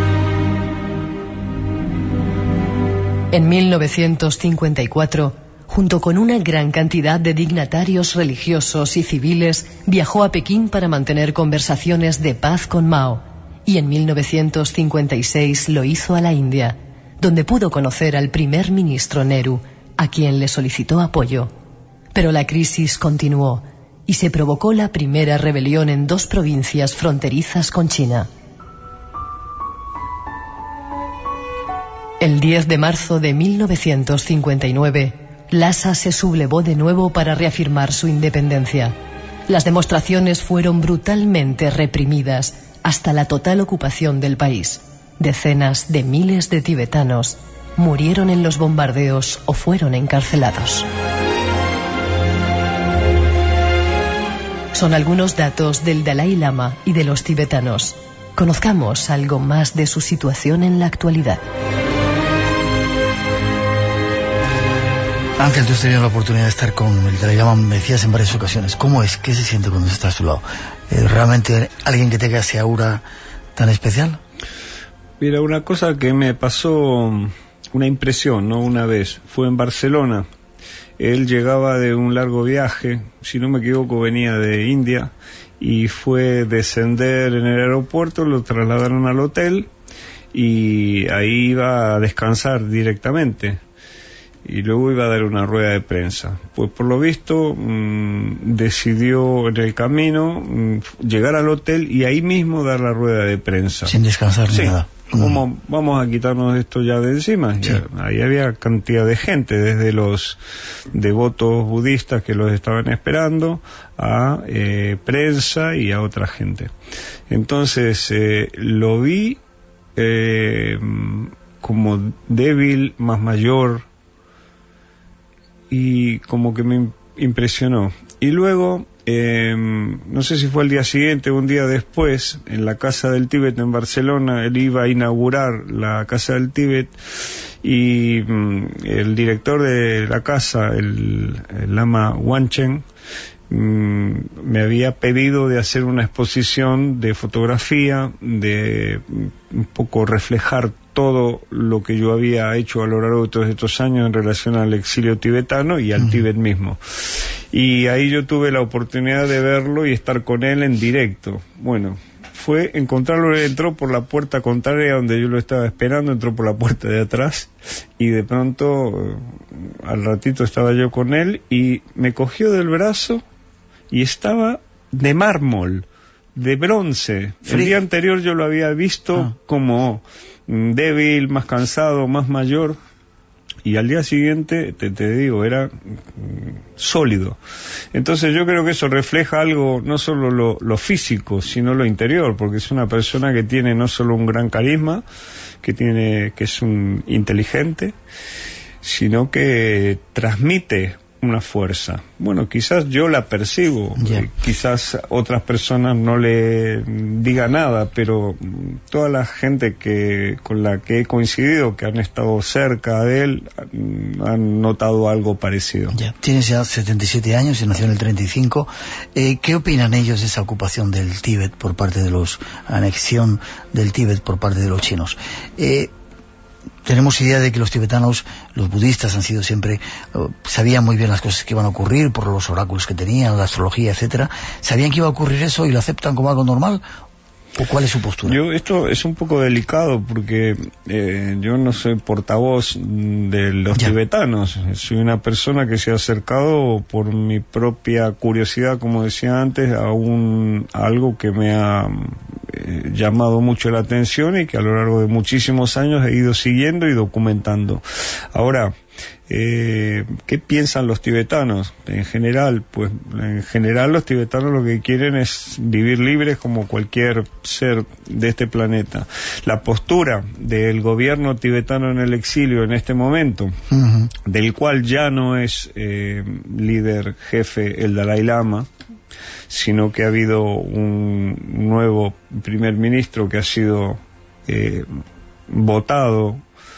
En 1954, junto con una gran cantidad de dignatarios religiosos y civiles, viajó a Pekín para mantener conversaciones de paz con Mao, y en 1956 lo hizo a la India, donde pudo conocer al primer ministro Nehru, a quien le solicitó apoyo. Pero la crisis continuó y se provocó la primera rebelión en 2 provincias fronterizas con China. El 10 de marzo de 1959, Lhasa se sublevó de nuevo para reafirmar su independencia. Las demostraciones fueron brutalmente reprimidas hasta la total ocupación del país. Decenas de miles de tibetanos murieron en los bombardeos o fueron encarcelados. Son algunos datos del Dalai Lama y de los tibetanos. Conozcamos algo más de su situación en la actualidad. Ángel, tú has tenido la oportunidad de estar con el Dalai Lama, me decías en varias ocasiones. ¿Cómo es? ¿Qué se siente cuando estás a su lado? ¿Realmente alguien que tenga ese aura tan especial? Mira, una cosa que me pasó, una impresión, ¿no? Una vez, fue en Barcelona. Él llegaba de un largo viaje, si no me equivoco venía de India, y fue descender en el aeropuerto, lo trasladaron al hotel y ahí iba a descansar directamente. Y luego iba a dar una rueda de prensa. Pues por lo visto decidió en el camino llegar al hotel y ahí mismo dar la rueda de prensa. Sin descansar ni nada. Vamos a quitarnos esto ya de encima. Sí. Ya, ahí había cantidad de gente, desde los devotos budistas que los estaban esperando, a prensa y a otra gente. Entonces lo vi como débil, más mayor, y como que me impresionó. Y luego, no sé si fue el día siguiente o un día después, en la Casa del Tíbet en Barcelona, él iba a inaugurar la Casa del Tíbet y el director de la casa, el Lama Wanchen, me había pedido de hacer una exposición de fotografía, de un poco reflejar todo lo que yo había hecho a lo largo de todos estos años en relación al exilio tibetano y al Tíbet mismo. Y ahí yo tuve la oportunidad de verlo y estar con él en directo. Bueno, fue encontrarlo, él entró por la puerta contraria donde yo lo estaba esperando, entró por la puerta de atrás y de pronto al ratito estaba yo con él y me cogió del brazo y estaba de mármol, de bronce. El día anterior yo lo había visto como débil, más cansado, más mayor, y al día siguiente, te digo, era sólido. Entonces yo creo que eso refleja algo, no solo lo físico, sino lo interior, porque es una persona que tiene no solo un gran carisma, que es un inteligente, sino que transmite una fuerza. Bueno, quizás yo la percibo, quizás otras personas no le diga nada, pero toda la gente con la que he coincidido, que han estado cerca de él, han notado algo parecido. Tienes ya 77 años y nació en el 35. ¿Qué opinan ellos de esa ocupación del Tíbet por parte de los... anexión del Tíbet por parte de los chinos? Tenemos idea de que los tibetanos, los budistas, han sido siempre, sabían muy bien las cosas que iban a ocurrir por los oráculos que tenían, la astrología, etcétera. ¿Sabían que iba a ocurrir eso y lo aceptan como algo normal? ¿O cuál es su postura? Esto es un poco delicado porque yo no soy portavoz de los tibetanos. Soy una persona que se ha acercado por mi propia curiosidad, como decía antes, a algo que me ha llamado mucho la atención y que a lo largo de muchísimos años he ido siguiendo y documentando. Ahora, ¿qué piensan los tibetanos? En general los tibetanos lo que quieren es vivir libres como cualquier ser de este planeta. La postura del gobierno tibetano en el exilio en este momento, del cual ya no es líder jefe el Dalai Lama, sino que ha habido un nuevo primer ministro que ha sido votado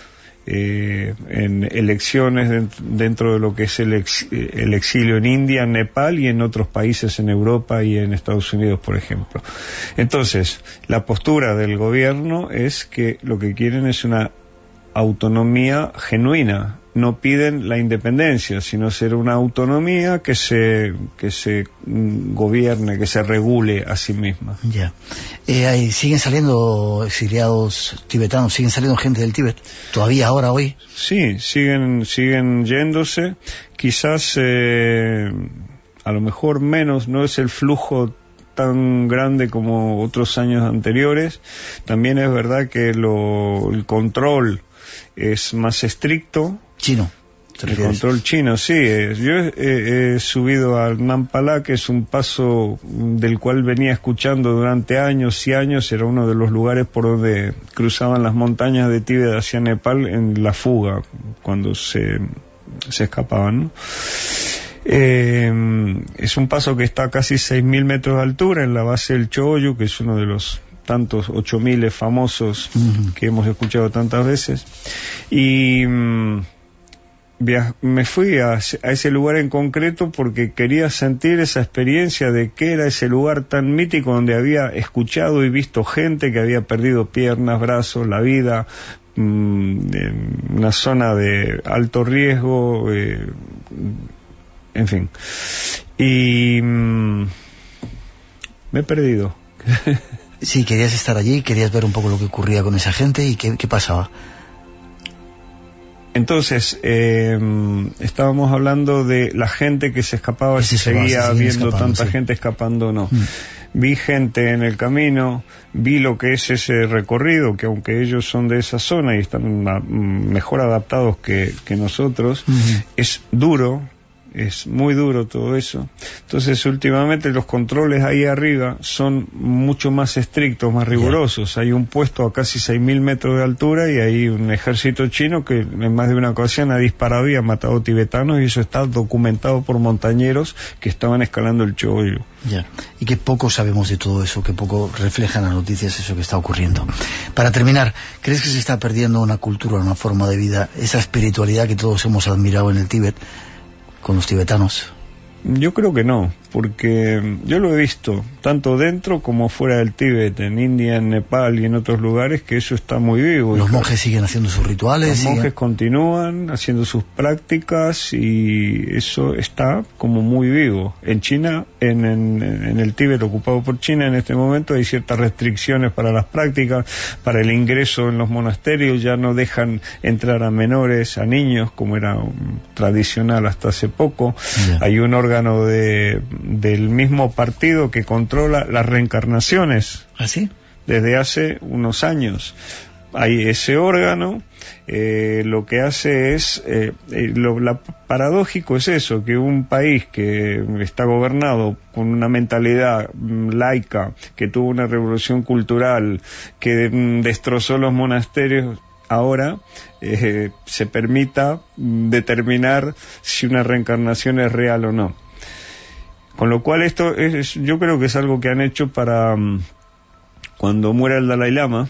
en elecciones dentro de lo que es el exilio en India, en Nepal y en otros países en Europa y en Estados Unidos, por ejemplo. Entonces, la postura del gobierno es que lo que quieren es una autonomía genuina. No piden la independencia, sino ser una autonomía que se gobierne, que se regule a sí misma. Ya. ¿Siguen saliendo exiliados tibetanos? ¿Siguen saliendo gente del Tíbet? ¿Todavía ahora, hoy? Sí, siguen yéndose. Quizás, a lo mejor menos, no es el flujo tan grande como otros años anteriores. También es verdad que el control es más estricto. Chino. El control chino, sí. Yo he subido al Nampala, que es un paso del cual venía escuchando durante años y años. Era uno de los lugares por donde cruzaban las montañas de Tíbet hacia Nepal en la fuga, cuando se escapaban, ¿no? Es un paso que está a casi 6.000 metros de altura en la base del Choyu, que es uno de los tantos 8.000 famosos que hemos escuchado tantas veces. Y me fui a ese lugar en concreto porque quería sentir esa experiencia de qué era ese lugar tan mítico donde había escuchado y visto gente que había perdido piernas, brazos, la vida, en una zona de alto riesgo, en fin. Y me he perdido. Sí, querías estar allí, querías ver un poco lo que ocurría con esa gente y qué pasaba. Entonces, estábamos hablando de la gente que se escapaba, si seguía viendo tanta gente escapando o no. Vi gente en el camino, vi lo que es ese recorrido, que aunque ellos son de esa zona y están mejor adaptados que nosotros, es duro. Es muy duro todo eso. Entonces, últimamente los controles ahí arriba son mucho más estrictos, más rigurosos. Hay un puesto a casi 6.000 metros de altura y hay un ejército chino que en más de una ocasión ha disparado y ha matado tibetanos, y eso está documentado por montañeros que estaban escalando el Choyu. Ya. Y que poco sabemos de todo eso, que poco reflejan las noticias eso que está ocurriendo. Para terminar, ¿crees que se está perdiendo una cultura, una forma de vida, esa espiritualidad que todos hemos admirado en el Tíbet, con los tibetanos? Yo creo que no, porque yo lo he visto, tanto dentro como fuera del Tíbet, en India, en Nepal y en otros lugares, que eso está muy vivo. Los monjes siguen haciendo sus rituales. Los monjes continúan haciendo sus prácticas y eso está como muy vivo. En China, en el Tíbet ocupado por China, en este momento hay ciertas restricciones para las prácticas, para el ingreso en los monasterios. Ya no dejan entrar a menores, a niños, como era tradicional hasta hace poco. Yeah. Hay un órgano del mismo partido que controla las reencarnaciones. ¿Ah, sí? Desde hace unos años. Hay ese órgano, lo que hace es, paradójico es eso, que un país que está gobernado con una mentalidad laica, que tuvo una revolución cultural, que destrozó los monasterios, ahora se permita determinar si una reencarnación es real o no. Con lo cual esto yo creo que es algo que han hecho para cuando muera el Dalai Lama,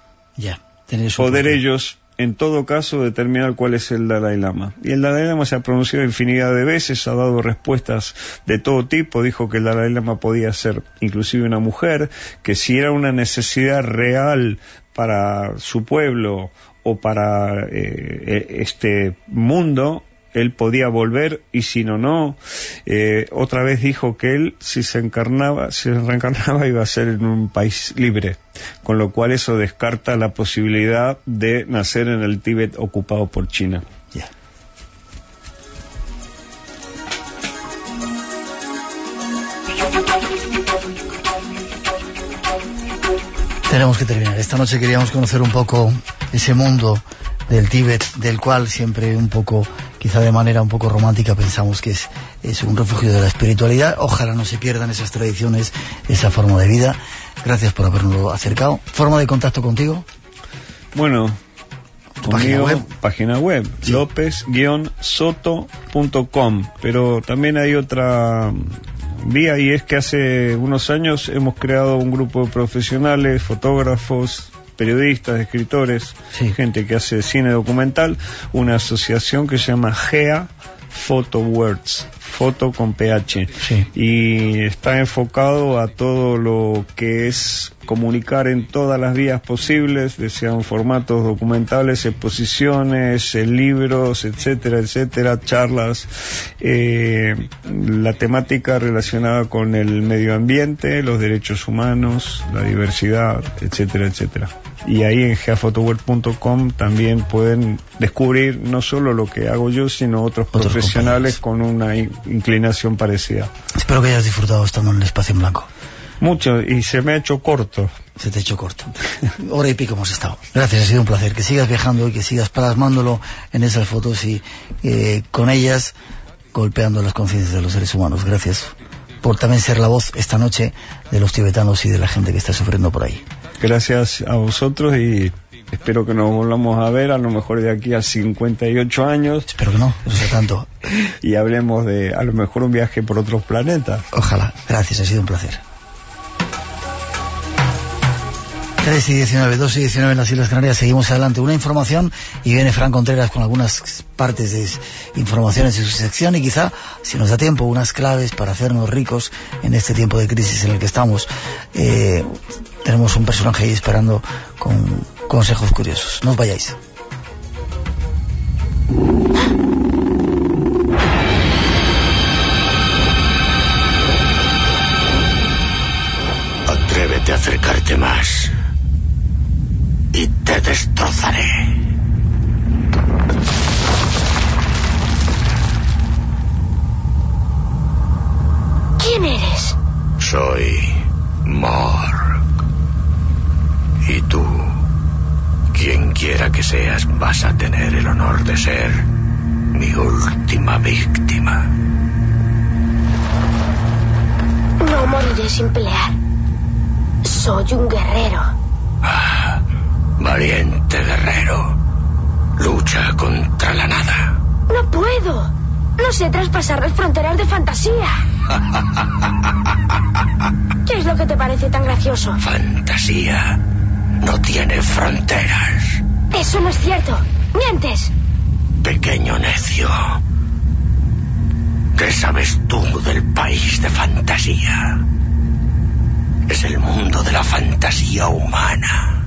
poder ellos en todo caso determinar cuál es el Dalai Lama. Y el Dalai Lama se ha pronunciado infinidad de veces, ha dado respuestas de todo tipo. Dijo que el Dalai Lama podía ser inclusive una mujer, que si era una necesidad real para su pueblo o para este mundo, él podía volver, y si no. Otra vez dijo que él, si se reencarnaba, iba a ser en un país libre, con lo cual eso descarta la posibilidad de nacer en el Tíbet ocupado por China. Yeah. Tenemos que terminar. Esta noche queríamos conocer un poco ese mundo del Tíbet, del cual siempre un poco, quizá de manera un poco romántica, pensamos que es un refugio de la espiritualidad. Ojalá no se pierdan esas tradiciones, esa forma de vida. Gracias por habernos acercado. ¿Forma de contacto contigo? Bueno, conmigo, página web sí. lopez-soto.com, pero también hay otra vía, y es que hace unos años hemos creado un grupo de profesionales, fotógrafos, periodistas, escritores, sí. gente que hace cine documental, una asociación que se llama GEA PhotoWords, foto con PH, sí. y está enfocado a todo lo que es comunicar en todas las vías posibles, sean formatos documentales, exposiciones, libros, etcétera, etcétera, charlas, la temática relacionada con el medio ambiente, los derechos humanos, la diversidad, etcétera, etcétera. Y ahí en geaphotoword.com también pueden descubrir no solo lo que hago yo, sino otros profesionales con una inclinación parecida. Espero que hayas disfrutado estando en el espacio en blanco. Mucho, y se me ha hecho corto. Se te ha hecho corto. Hora y pico hemos estado. Gracias, ha sido un placer. Que sigas viajando y que sigas plasmándolo en esas fotos y con ellas golpeando las conciencias de los seres humanos. Gracias por también ser la voz esta noche de los tibetanos y de la gente que está sufriendo por ahí. Gracias a vosotros y espero que nos volvamos a ver, a lo mejor de aquí a 58 años. Espero que no sea tanto. Y hablemos de, a lo mejor, un viaje por otros planetas. Ojalá. Gracias, ha sido un placer. 3 y 19, 2 y 19 en las Islas Canarias. Seguimos adelante. Una información y viene Fran Contreras con algunas partes de informaciones de su sección y quizá, si nos da tiempo, unas claves para hacernos ricos en este tiempo de crisis en el que estamos. Tenemos un personaje ahí esperando con consejos curiosos. No os vayáis. Atrévete a acercarte más y te destrozaré. ¿Quién eres? Soy Mork. Y tú, quien quiera que seas, vas a tener el honor de ser mi última víctima. No moriré sin pelear. Soy un guerrero. Ah, valiente guerrero. Lucha contra la nada. No puedo. No sé traspasar las fronteras de fantasía. ¿Qué es lo que te parece tan gracioso? Fantasía no tiene fronteras. Eso no es cierto. Mientes. Pequeño necio. ¿Qué sabes tú del país de fantasía? Es el mundo de la fantasía humana.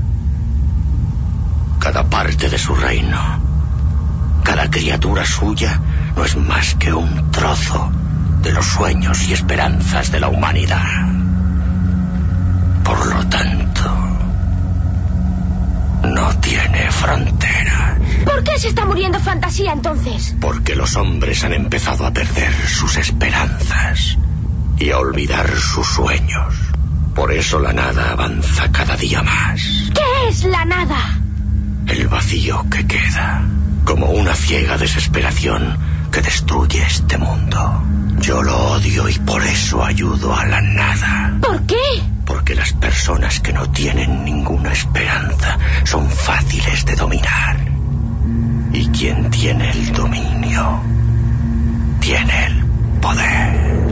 Cada parte de su reino, cada criatura suya, no es más que un trozo de los sueños y esperanzas de la humanidad. Por lo tanto, no tiene fronteras. ¿Por qué se está muriendo fantasía entonces? Porque los hombres han empezado a perder sus esperanzas y a olvidar sus sueños. Por eso la nada avanza cada día más. ¿Qué es la nada? El vacío que queda, como una ciega desesperación que destruye este mundo. Yo lo odio y por eso ayudo a la nada. ¿Por qué? Porque las personas que no tienen ninguna esperanza son fáciles de dominar. Y quien tiene el dominio, tiene el poder.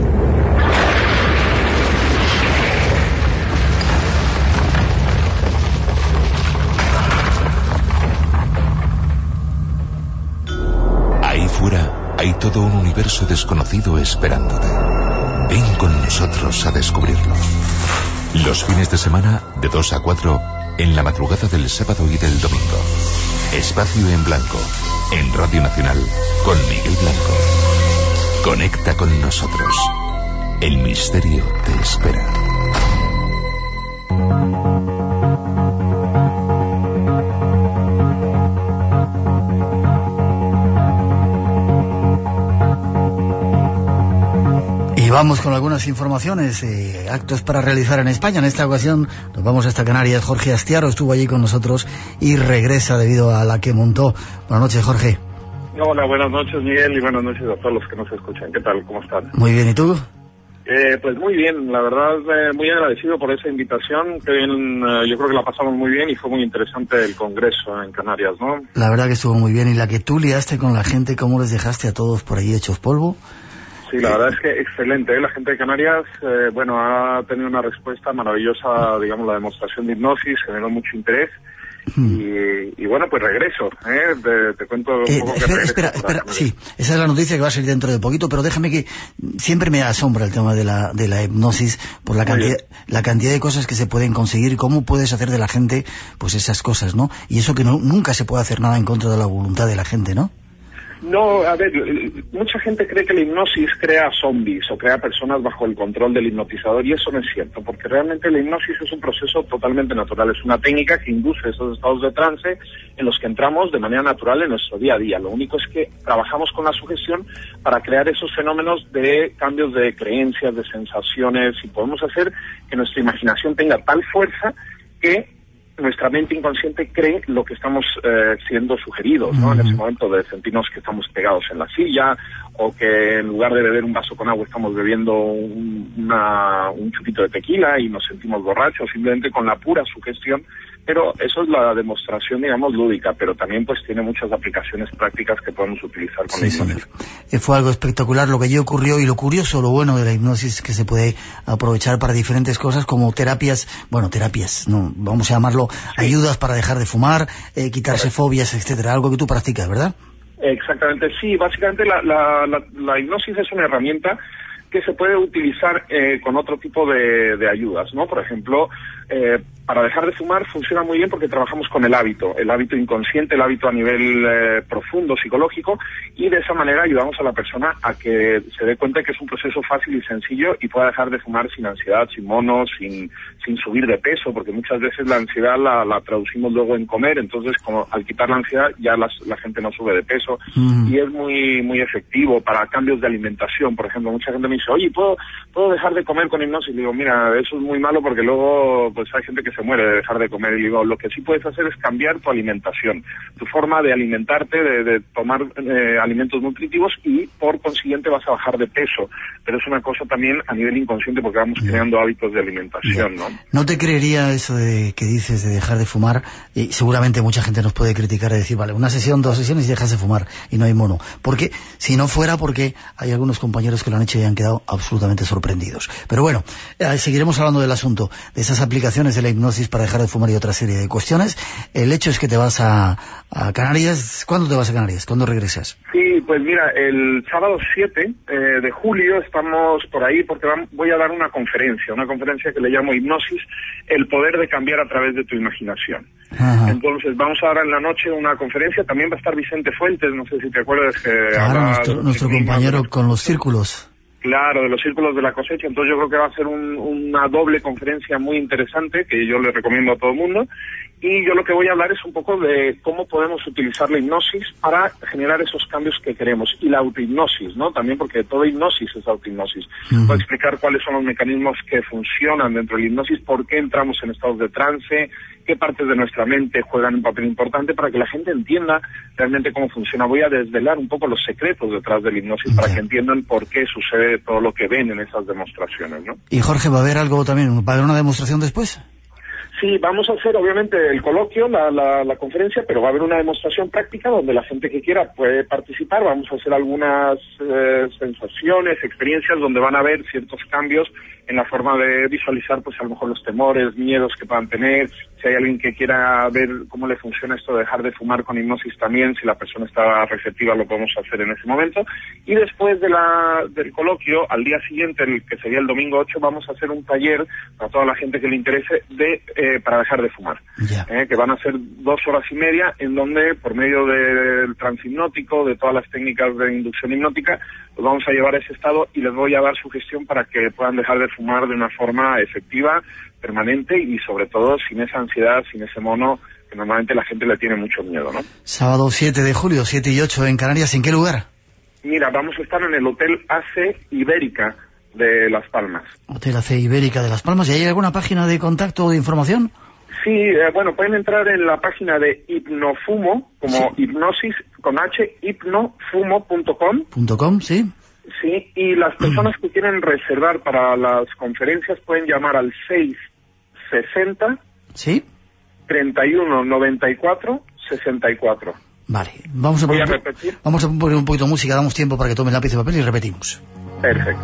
Ahí fuera hay todo un universo desconocido esperándote. Ven con nosotros a descubrirlo. Los fines de semana, de 2 a 4, en la madrugada del sábado y del domingo. Espacio en Blanco, en Radio Nacional, con Miguel Blanco. Conecta con nosotros. El misterio te espera. vamos con algunas informaciones, actos para realizar en España. En esta ocasión nos vamos hasta Canarias. Jorge Astiaro estuvo allí con nosotros y regresa debido a la que montó. Buenas noches, Jorge. Hola, buenas noches, Miguel, y buenas noches a todos los que nos escuchan. ¿Qué tal? ¿Cómo están? Muy bien, ¿y tú? Pues muy bien, la verdad, muy agradecido por esa invitación. Que bien, yo creo que la pasamos muy bien y fue muy interesante el congreso en Canarias, ¿no? La verdad que estuvo muy bien. ¿Y la que tú liaste con la gente, cómo les dejaste a todos por ahí hechos polvo? Sí, la verdad es que excelente, ¿eh? La gente de Canarias, ha tenido una respuesta maravillosa, digamos, la demostración de hipnosis, generó mucho interés. Y bueno, pues regreso, te cuento un poco que regreso. Espera, sí, esa es la noticia que va a salir dentro de poquito, pero déjame que siempre me asombra el tema de la hipnosis por la cantidad de cosas que se pueden conseguir, cómo puedes hacer de la gente pues esas cosas, ¿no? Y eso que nunca se puede hacer nada en contra de la voluntad de la gente, ¿no? No, a ver, mucha gente cree que la hipnosis crea zombies o crea personas bajo el control del hipnotizador, y eso no es cierto, porque realmente la hipnosis es un proceso totalmente natural, es una técnica que induce esos estados de trance en los que entramos de manera natural en nuestro día a día. Lo único es que trabajamos con la sugestión para crear esos fenómenos de cambios de creencias, de sensaciones, y podemos hacer que nuestra imaginación tenga tal fuerza que nuestra mente inconsciente cree lo que estamos siendo sugeridos, ¿no? En ese momento de sentirnos que estamos pegados en la silla, o que en lugar de beber un vaso con agua estamos bebiendo un chupito de tequila y nos sentimos borrachos, simplemente con la pura sugestión. Pero eso es la demostración, digamos, lúdica, pero también pues tiene muchas aplicaciones prácticas que podemos utilizar con la hipnosis. Fue algo espectacular lo que allí ocurrió, y lo curioso, lo bueno de la hipnosis es que se puede aprovechar para diferentes cosas como terapias, no, vamos a llamarlo, ayudas para dejar de fumar, quitarse fobias, etcétera, algo que tú practicas, ¿verdad? Exactamente, sí, básicamente la hipnosis es una herramienta que se puede utilizar con otro tipo de ayudas, ¿no? Por ejemplo, para dejar de fumar funciona muy bien porque trabajamos con el hábito inconsciente, el hábito a nivel profundo, psicológico, y de esa manera ayudamos a la persona a que se dé cuenta que es un proceso fácil y sencillo y pueda dejar de fumar sin ansiedad, sin monos, sin subir de peso, porque muchas veces la ansiedad la traducimos luego en comer, entonces como al quitar la ansiedad ya la gente no sube de peso, y es muy muy efectivo para cambios de alimentación. Por ejemplo, mucha gente me dice, oye, ¿puedo dejar de comer con hipnosis? Y digo, mira, eso es muy malo porque luego pues hay gente que se muere de dejar de comer. Y digo, lo que sí puedes hacer es cambiar tu alimentación, tu forma de alimentarte, de tomar alimentos nutritivos, y por consiguiente vas a bajar de peso. Pero es una cosa también a nivel inconsciente porque vamos creando hábitos de alimentación, ¿no? No te creería eso de que dices de dejar de fumar, y seguramente mucha gente nos puede criticar y decir, vale, una sesión, 2 sesiones y dejas de fumar y no hay mono. Porque si no fuera porque hay algunos compañeros que lo han hecho y han quedado absolutamente sorprendidos. Pero bueno, seguiremos hablando del asunto, de esas aplicaciones de la hipnosis para dejar de fumar y otra serie de cuestiones. El hecho es que te vas a Canarias. ¿Cuándo te vas a Canarias? ¿Cuándo regresas? Sí, pues mira, el sábado 7 de julio estamos por ahí porque voy a dar una conferencia que le llamo Hipnosis, el poder de cambiar a través de tu imaginación. Ajá. Entonces vamos a dar en la noche una conferencia, también va a estar Vicente Fuentes, no sé si te acuerdas que... Claro, nuestro compañero con los círculos. Claro, de los círculos de la cosecha. Entonces yo creo que va a ser una doble conferencia muy interesante que yo le recomiendo a todo el mundo. Y yo lo que voy a hablar es un poco de cómo podemos utilizar la hipnosis para generar esos cambios que queremos. Y la autohipnosis, ¿no? También porque toda hipnosis es autohipnosis. Voy a explicar cuáles son los mecanismos que funcionan dentro de la hipnosis, por qué entramos en estados de trance, qué partes de nuestra mente juegan un papel importante para que la gente entienda realmente cómo funciona. Voy a desvelar un poco los secretos detrás de la hipnosis para que entiendan por qué sucede todo lo que ven en esas demostraciones, ¿no? Y Jorge, ¿va a haber algo también? ¿Va a haber una demostración después? Sí, vamos a hacer obviamente el coloquio, la conferencia, pero va a haber una demostración práctica donde la gente que quiera puede participar. Vamos a hacer algunas sensaciones, experiencias donde van a ver ciertos cambios en la forma de visualizar, pues a lo mejor los temores, miedos que puedan tener. Si hay alguien que quiera ver cómo le funciona esto de dejar de fumar con hipnosis también, si la persona está receptiva, lo podemos hacer en ese momento. Y después del coloquio, al día siguiente, el que sería el domingo 8, vamos a hacer un taller para toda la gente que le interese para dejar de fumar. Que van a ser 2 horas y media, en donde por medio del trance hipnótico, de todas las técnicas de inducción hipnótica, los vamos a llevar a ese estado y les voy a dar sugestión para que puedan dejar de fumar de una forma efectiva, permanente y sobre todo sin esa ansiedad, sin ese mono que normalmente la gente le tiene mucho miedo, ¿no? Sábado 7 de julio, 7 y 8 en Canarias. ¿En qué lugar? Mira, vamos a estar en el Hotel AC Ibérica, de Las Palmas. Hotel AC Ibérica de Las Palmas. ¿Y hay alguna página de contacto o de información? Sí, bueno, pueden entrar en la página de Hipnofumo, como hipnosis con H, hipnofumo.com. .com, sí. Sí, y las personas que quieren reservar para las conferencias pueden llamar al 660 ¿sí? 31 94 64. Vale, vamos a poner un poquito de música, damos tiempo para que tomen lápiz y papel y repetimos. Perfecto.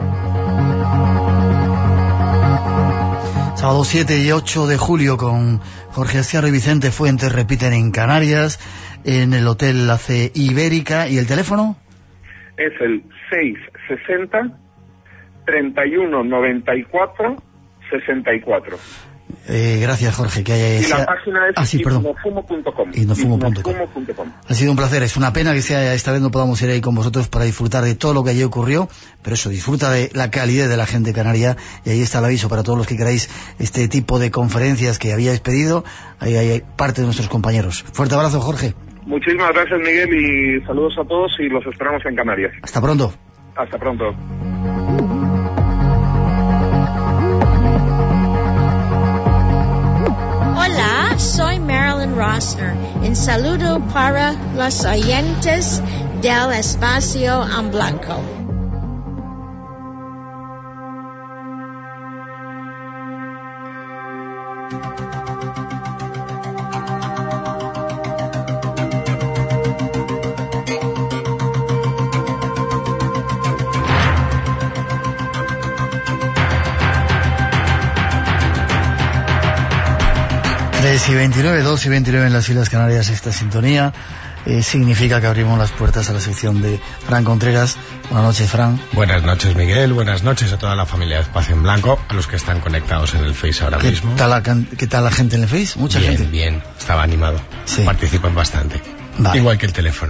Sábado 7 y 8 de julio con Jorge Azciarro y Vicente Fuentes repiten en Canarias, en el Hotel AC Ibérica. ¿Y el teléfono? Es el 660 31 94 64. Gracias, Jorge. Y la página es hipnofumo.com. Hipnofumo.com. Ha sido un placer. Es una pena que esta vez no podamos ir ahí con vosotros para disfrutar de todo lo que allí ocurrió, pero eso, disfruta de la calidez de la gente canaria, y ahí está el aviso para todos los que queráis este tipo de conferencias que habíais pedido. Ahí hay parte de nuestros compañeros. Fuerte abrazo, Jorge. Muchísimas gracias, Miguel, y saludos a todos, y los esperamos en Canarias. Hasta pronto. Hasta pronto. Hola, soy Marilyn Rossner. Un saludo para los oyentes del Espacio en Blanco. Y 29, 2 y 29 en las Islas Canarias, esta sintonía significa que abrimos las puertas a la sección de Fran Contreras. Buenas noches, Fran. Buenas noches, Miguel. Buenas noches a toda la familia de Espacio en Blanco, a los que están conectados en el Face ahora mismo. ¿Qué tal la gente en el Face? Mucha gente. Bien, estaba animado. Sí. Participan bastante. Vale. Igual que el teléfono.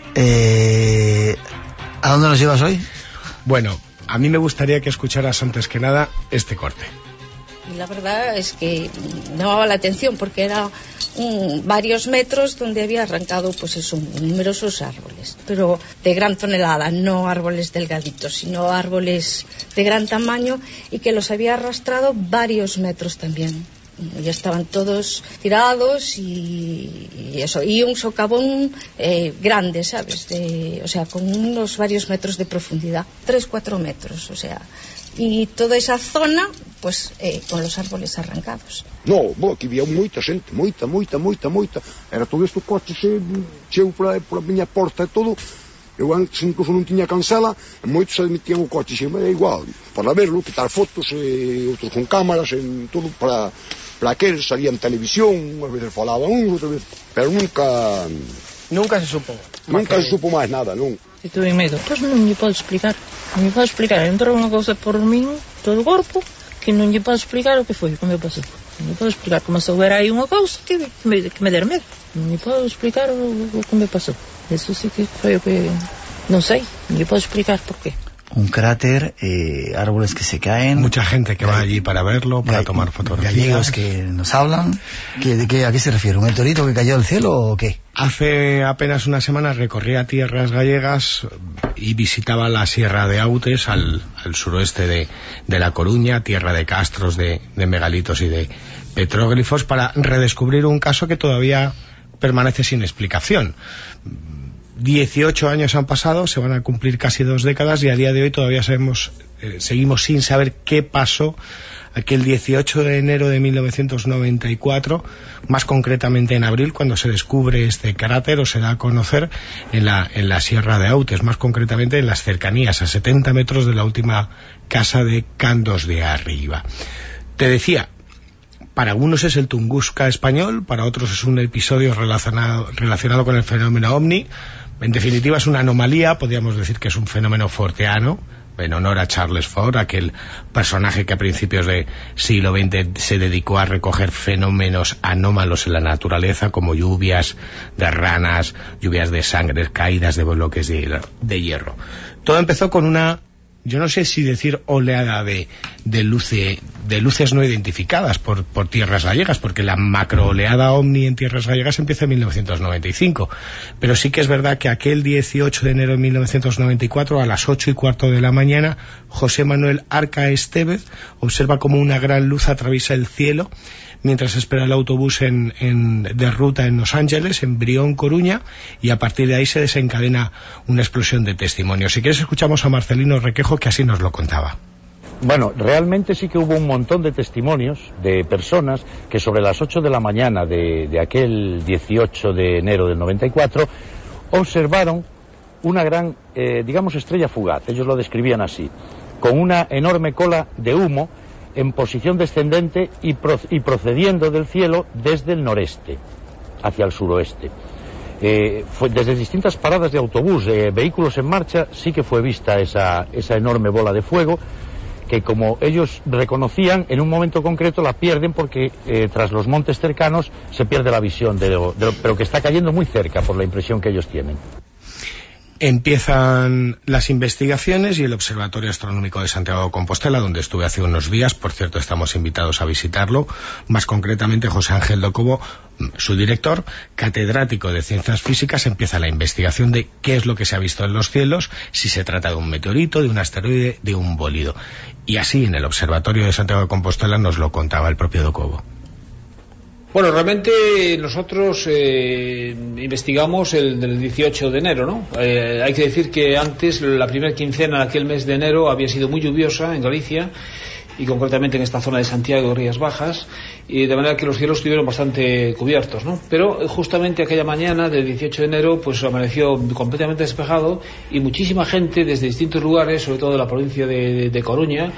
¿A dónde nos llevas hoy? Bueno, a mí me gustaría que escucharas antes que nada este corte. Y la verdad es que llamaba la atención porque era varios metros donde había arrancado pues eso, numerosos árboles, pero de gran tonelada, no árboles delgaditos, sino árboles de gran tamaño, y que los había arrastrado varios metros también. Ya estaban todos tirados y eso, y un socavón grande, ¿sabes? O sea, con unos varios metros de profundidad, 3-4 metros, o sea, y toda esa zona, pues, con los árboles arrancados. No, aquí había moita xente, moita. Era todo isto coche cheo pola miña porta e todo. Eu antes incluso non tiña cancela, e moitos se metían o coche xema, é igual, para verlo, quitar fotos, outros con cámaras, en todo para aquel, salía en televisión, a veces falaban outra vez, pero nunca se supo. Nunca se supo máis nada, non? E tuve medo, pois non lle podo explicar. Entrou unha cousa por min, todo o corpo, que non lle podo explicar o que foi, como pasou. Non lle podo explicar, como se houbera aí unha cousa que me der medo. Non lle podo explicar o que me pasou. Eso sí que foi o que... non sei, non lle podo explicar por qué. Un cráter, árboles que se caen. Mucha gente que va allí para verlo, para tomar fotografías. Gallegos que nos hablan. ¿A qué se refiere? ¿Un meteorito que cayó del cielo o qué? Hace apenas una semana recorría tierras gallegas y visitaba la Sierra de Autes, al suroeste de La Coruña, tierra de castros, de megalitos y de petróglifos, para redescubrir un caso que todavía permanece sin explicación. 18 años han pasado, se van a cumplir casi 2 décadas, y a día de hoy todavía seguimos sin saber qué pasó aquel 18 de enero de 1994, más concretamente en abril, cuando se descubre este cráter, o se da a conocer en la Sierra de Autes, más concretamente en las cercanías, a 70 metros de la última casa de Candos de Arriba. Te decía, para algunos es el Tunguska español, para otros es un episodio relacionado con el fenómeno OVNI. En definitiva es una anomalía, podríamos decir que es un fenómeno forteano, en honor a Charles Fort, aquel personaje que a principios del siglo XX se dedicó a recoger fenómenos anómalos en la naturaleza, como lluvias de ranas, lluvias de sangre, caídas de bloques de hierro. Todo empezó con una yo no sé si decir oleada de luces no identificadas por tierras gallegas, porque la macrooleada ovni en tierras gallegas empieza en 1995, pero sí que es verdad que aquel 18 de enero de 1994 a las 8:15 de la mañana José Manuel Arca Estevez observa como una gran luz atraviesa el cielo mientras espera el autobús de ruta en Los Ángeles, en Brión, Coruña, y a partir de ahí se desencadena una explosión de testimonios. Si quieres escuchamos a Marcelino Requejo, que así nos lo contaba. Bueno, realmente sí que hubo un montón de testimonios de personas que sobre las 8 de la mañana de aquel 18 de enero del 94 observaron una gran, estrella fugaz, ellos lo describían así, con una enorme cola de humo en posición descendente y procediendo del cielo desde el noreste hacia el suroeste. Desde distintas paradas de autobús, vehículos en marcha, sí que fue vista esa enorme bola de fuego, que como ellos reconocían, en un momento concreto la pierden porque tras los montes cercanos se pierde la visión, pero que está cayendo muy cerca por la impresión que ellos tienen. Empiezan las investigaciones y el Observatorio Astronómico de Santiago de Compostela, donde estuve hace unos días, por cierto estamos invitados a visitarlo, más concretamente José Ángel Docobo, su director, catedrático de Ciencias Físicas, empieza la investigación de qué es lo que se ha visto en los cielos, si se trata de un meteorito, de un asteroide, de un bólido. Y así en el Observatorio de Santiago de Compostela nos lo contaba el propio Docobo. Bueno, realmente nosotros investigamos el del 18 de enero, ¿no? Hay que decir que antes, la primera quincena de aquel mes de enero había sido muy lluviosa en Galicia, y concretamente en esta zona de Santiago de Rías Bajas, y de manera que los cielos estuvieron bastante cubiertos, ¿no? Pero justamente aquella mañana del 18 de enero pues amaneció completamente despejado, y muchísima gente desde distintos lugares, sobre todo de la provincia de Coruña,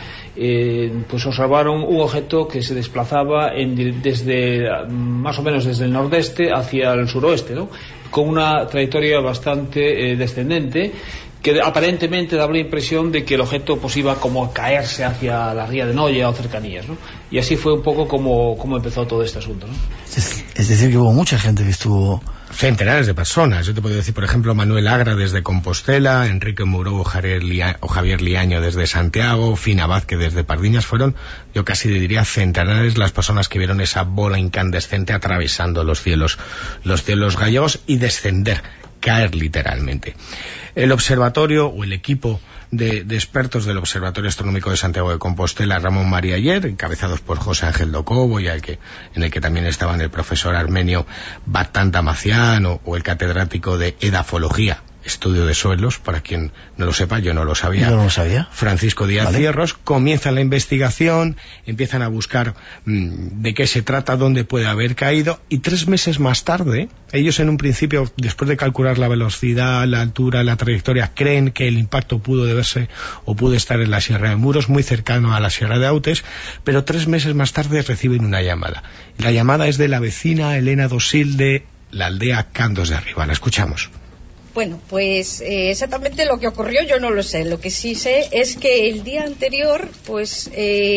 pues observaron un objeto que se desplazaba desde más o menos desde el nordeste hacia el suroeste, ¿no? Con una trayectoria bastante descendente, que aparentemente daba la impresión de que el objeto pues iba como a caerse hacia la ría de Noya o cercanías, ¿no? Y así fue un poco como empezó todo este asunto, ¿no? Es decir, que hubo mucha gente que estuvo... Centenares de personas. Yo te puedo decir, por ejemplo, Manuel Agra desde Compostela, Enrique Mourou o Javier Liaño desde Santiago, Fina Vázquez desde Pardiñas. Fueron, yo casi diría, centenares las personas que vieron esa bola incandescente atravesando los cielos gallegos y descender, caer literalmente. El observatorio o el equipo de expertos del Observatorio Astronómico de Santiago de Compostela, Ramón María Ayer, encabezados por José Ángel Docobo, y en el que también estaban el profesor armenio Batán Damacián o el catedrático de edafología, estudio de suelos, para quien no lo sepa, yo no lo sabía. Yo no lo sabía. Francisco Díaz Hierros, comienzan la investigación, empiezan a buscar de qué se trata, dónde puede haber caído, y 3 meses más tarde, ellos en un principio, después de calcular la velocidad, la altura, la trayectoria, creen que el impacto pudo deberse o pudo estar en la Sierra de Muros, muy cercano a la Sierra de Autes, pero 3 meses más tarde reciben una llamada. La llamada es de la vecina Elena Dosil de la aldea Candos de Arriba. La escuchamos. Bueno, pues exactamente lo que ocurrió yo no lo sé. Lo que sí sé es que el día anterior, pues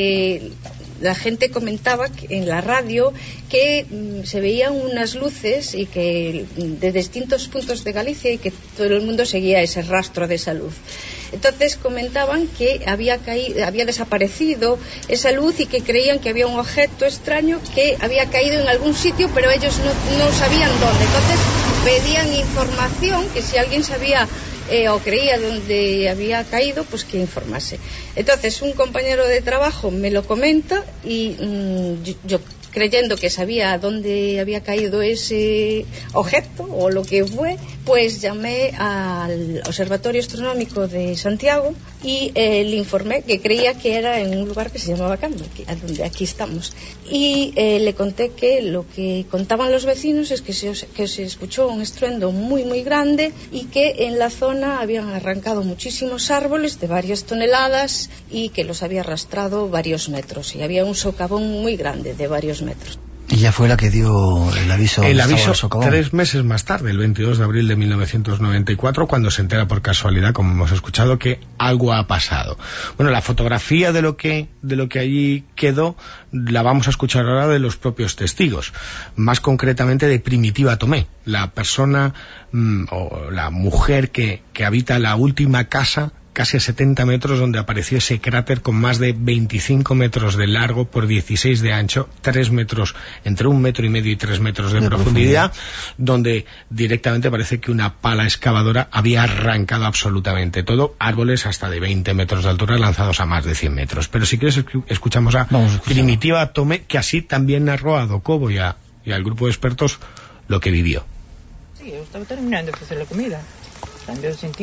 la gente comentaba en la radio que se veían unas luces y que de distintos puntos de Galicia, y que todo el mundo seguía ese rastro de esa luz. Entonces comentaban que había desaparecido esa luz, y que creían que había un objeto extraño que había caído en algún sitio, pero ellos no sabían dónde. Entonces pedían información, que si alguien sabía o creía dónde había caído, pues que informase. Entonces un compañero de trabajo me lo comenta, y yo creyendo que sabía dónde había caído ese objeto o lo que fue, pues llamé al Observatorio Astronómico de Santiago y le informé que creía que era en un lugar que se llamaba Cando, donde aquí estamos, y le conté que lo que contaban los vecinos es que se escuchó un estruendo muy muy grande, y que en la zona habían arrancado muchísimos árboles de varias toneladas y que los había arrastrado varios metros, y había un socavón muy grande de varios metros. Y ya fue la que dio el aviso. El aviso 3 meses más tarde, el 22 de abril de 1994, cuando se entera por casualidad, como hemos escuchado, que algo ha pasado. Bueno, la fotografía de lo que allí quedó la vamos a escuchar ahora de los propios testigos, más concretamente de Primitiva Tomé, la persona o la mujer que habita la última casa casi a 70 metros, donde apareció ese cráter con más de 25 metros de largo por 16 de ancho, 3 metros, entre 1,5 metros y 3 metros de profundidad, donde directamente parece que una pala excavadora había arrancado absolutamente todo, árboles hasta de 20 metros de altura lanzados a más de 100 metros. Pero si quieres escuchamos a Primitiva Tomé, que así también narró a Docobo y al grupo de expertos lo que vivió. Sí, yo estaba terminando de hacer la comida. Cuando yo sentí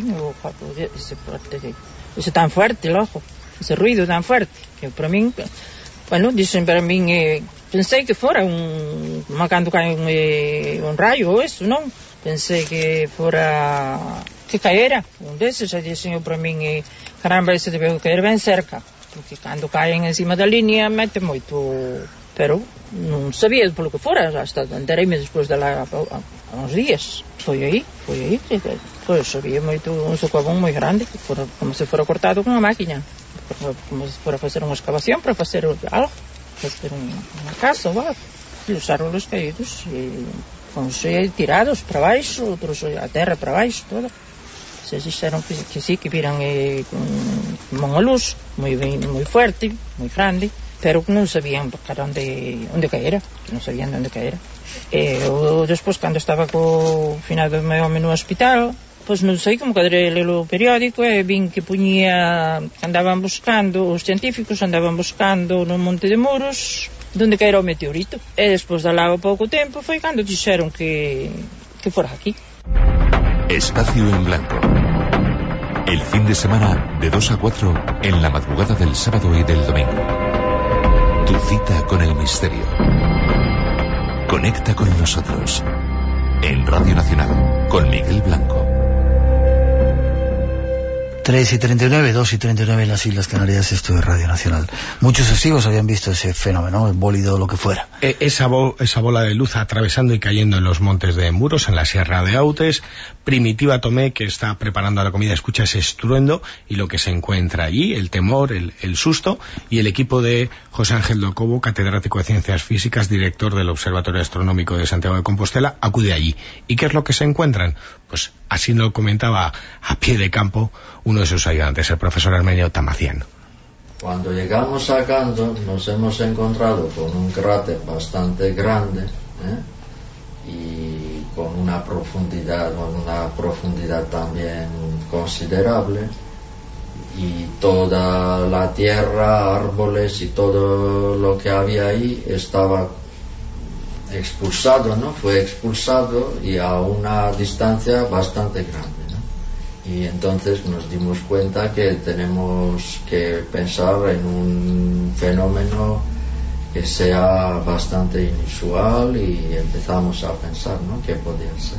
ese tan fuerte, el ojo, ese ruido tan fuerte, que para mí, bueno, dicen para mí, pensé que fuera cuando cae un rayo o eso, ¿no? Pensé que fuera, que cayera. Un desses, ya dicen para mí, caramba, ese debe caer bien cerca, porque cuando caen encima da línea mete muito. Pero non sabía por lo que fora, hasta enterei-me despois de lá a uns días. Foi aí, pois sabía moito, un socavón moi grande, que fora, como se fora cortado con unha máquina, como se fora facer unha excavación para facer algo, facer unha casa ou algo. E os árboles caídos, e uns tirados para baixo, outros a terra para baixo, toda. Se dixeron que sí, que viran como unha luz moi fuerte, moi grande, pero que non sabían para onde caera, que non sabían onde caera. Eu despois, cando estaba co final do meu home no hospital, pois non sei, como cadrei ler o periódico e vin que puñía, andaban buscando, os científicos andaban buscando no Monte de Muros onde caera o meteorito. E despois de lá a pouco tempo foi cando dixeron que fora aquí. Espacio en Blanco. El fin de semana de 2 a 4 en la madrugada del sábado y del domingo. Tu cita con el misterio. Conecta con nosotros. En Radio Nacional, con Miguel Blanco. 3:39, 2:39 en las Islas Canarias, esto es Radio Nacional. Muchos testigos habían visto ese fenómeno, el bólido, lo que fuera. Esa bola de luz atravesando y cayendo en los montes de Muros, en la Sierra de Autes. Primitiva Tomé, que está preparando la comida, escucha ese estruendo y lo que se encuentra allí, el temor, el susto, y el equipo de José Ángel Docobo, catedrático de Ciencias Físicas, director del Observatorio Astronómico de Santiago de Compostela, acude allí. ¿Y qué es lo que se encuentran? Pues así nos lo comentaba a pie de campo uno de sus ayudantes, el profesor Armenio Tamaciano. Cuando llegamos a Cando nos hemos encontrado con un cráter bastante grande, y con una profundidad también considerable, y toda la tierra, árboles y todo lo que había ahí estaba expulsado, ¿no? Fue expulsado y a una distancia bastante grande, ¿no? Y entonces nos dimos cuenta que tenemos que pensar en un fenómeno que sea bastante inusual, y empezamos a pensar, ¿no?, qué podía ser.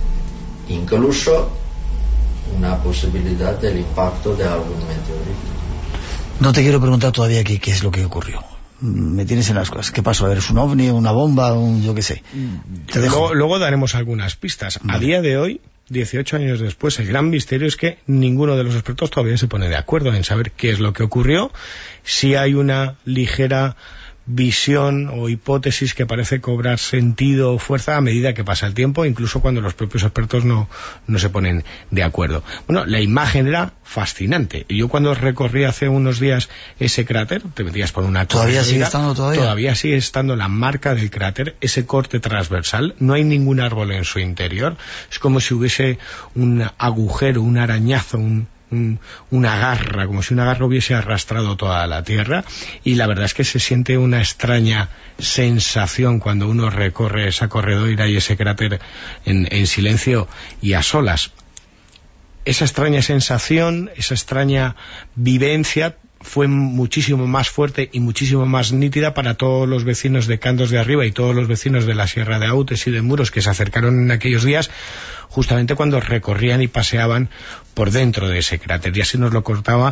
Incluso una posibilidad del impacto de algún meteorito. No te quiero preguntar todavía qué es lo que ocurrió. Me tienes en las cosas. ¿Qué pasó? A ver, ¿es un ovni, una bomba, yo qué sé? Luego daremos algunas pistas. Vale. A día de hoy, 18 años después, el gran misterio es que ninguno de los expertos todavía se pone de acuerdo en saber qué es lo que ocurrió. Si hay una ligera visión o hipótesis que parece cobrar sentido o fuerza a medida que pasa el tiempo, incluso cuando los propios expertos no se ponen de acuerdo. Bueno, la imagen era fascinante. Yo cuando recorrí hace unos días ese cráter, te metías por una ¿Todavía sigue estando Todavía sigue estando la marca del cráter, ese corte transversal, no hay ningún árbol en su interior, es como si hubiese un agujero, un arañazo, una garra, como si una garra hubiese arrastrado toda la tierra, y la verdad es que se siente una extraña sensación cuando uno recorre esa corredora y ese cráter en silencio y a solas. Esa extraña sensación, esa extraña vivencia fue muchísimo más fuerte y muchísimo más nítida para todos los vecinos de Candos de Arriba y todos los vecinos de la Sierra de Autes y de Muros que se acercaron en aquellos días, justamente cuando recorrían y paseaban por dentro de ese cráter. Y así nos lo contaba